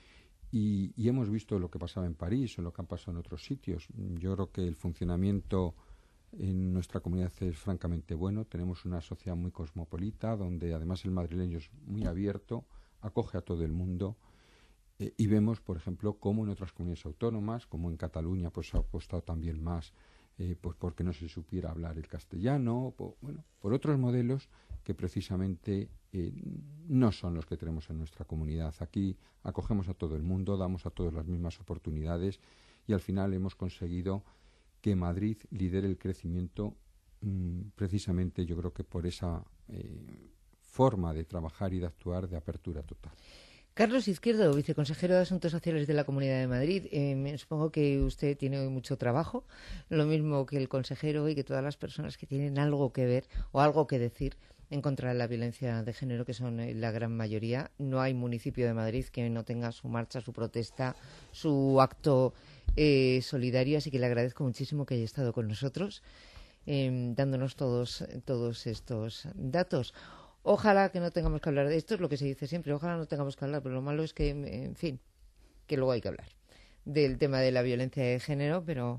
Y, y hemos visto lo que pasaba en París o lo que ha pasado en otros sitios. Yo creo que el funcionamiento en nuestra comunidad es francamente bueno. Tenemos una sociedad muy cosmopolita, donde además el madrileño es muy abierto, acoge a todo el mundo. Eh, y vemos, por ejemplo, cómo en otras comunidades autónomas, como en Cataluña, pues se ha apostado también más eh, pues porque no se supiera hablar el castellano, por, bueno, por otros modelos que precisamente eh, no son los que tenemos en nuestra comunidad. Aquí acogemos a todo el mundo, damos a todos las mismas oportunidades y al final hemos conseguido que Madrid lidere el crecimiento mmm, precisamente yo creo que por esa eh, forma de trabajar y de actuar de apertura total. Carlos Izquierdo, viceconsejero de Asuntos Sociales de la Comunidad de Madrid. Eh, me supongo que usted tiene hoy mucho trabajo, lo mismo que el consejero y que todas las personas que tienen algo que ver o algo que decir en contra de la violencia de género, que son eh, la gran mayoría. No hay municipio de Madrid que no tenga su marcha, su protesta, su acto eh, solidario, así que le agradezco muchísimo que haya estado con nosotros, eh, dándonos todos, todos estos datos. Ojalá que no tengamos que hablar de esto, es lo que se dice siempre, ojalá no tengamos que hablar, pero lo malo es que, en fin, que luego hay que hablar del tema de la violencia de género, pero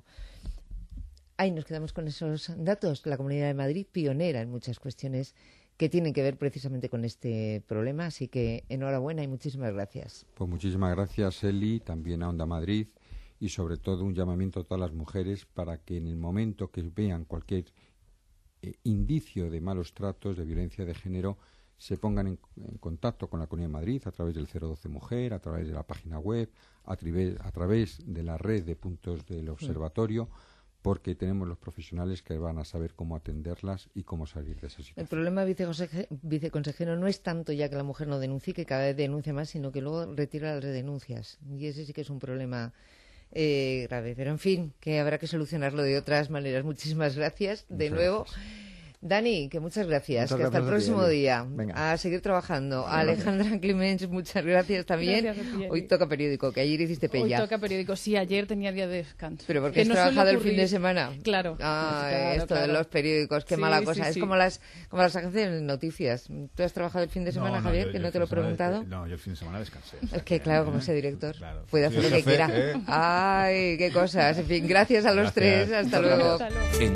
ahí nos quedamos con esos datos. La Comunidad de Madrid, pionera en muchas cuestiones que tienen que ver precisamente con este problema, así que enhorabuena y muchísimas gracias. Pues muchísimas gracias, Eli, también a Onda Madrid, y sobre todo un llamamiento a todas las mujeres para que en el momento que vean cualquier Eh, indicio de malos tratos, de violencia de género, se pongan en, en contacto con la Comunidad de Madrid a través del cero doce Mujer, a través de la página web, a, trive, a través de la red de puntos del observatorio, porque tenemos los profesionales que van a saber cómo atenderlas y cómo salir de esa situación. El problema, viceconsejero, viceconsejero, no es tanto ya que la mujer no denuncie, que cada vez denuncia más, sino que luego retira las denuncias. Y ese sí que es un problema Eh, grave, pero en fin, que habrá que solucionarlo de otras maneras. Muchísimas gracias de muchas nuevo. Gracias. Dani, que muchas gracias, muchas que hasta gracias el próximo ti, día. Venga. A seguir trabajando. A Alejandra Clemens, muchas gracias también. Gracias ti, hoy toca periódico, que ayer hiciste pella. Hoy toca periódico, sí, ayer tenía día de descanso. ¿Pero porque has no trabajado el fin de semana? Claro. Ah, claro, esto claro. de los periódicos, qué sí, mala cosa. Sí, es sí. como las como las agencias de noticias. ¿Tú has trabajado el fin de semana, no, no, Javier? Yo, que yo no te lo he preguntado. De, no, yo el fin de semana descansé. Es que, claro, como ese director, claro. puede hacer lo que quiera. ¿Eh? Ay, qué cosas. En fin, gracias a los gracias. tres. Hasta luego. Hasta luego.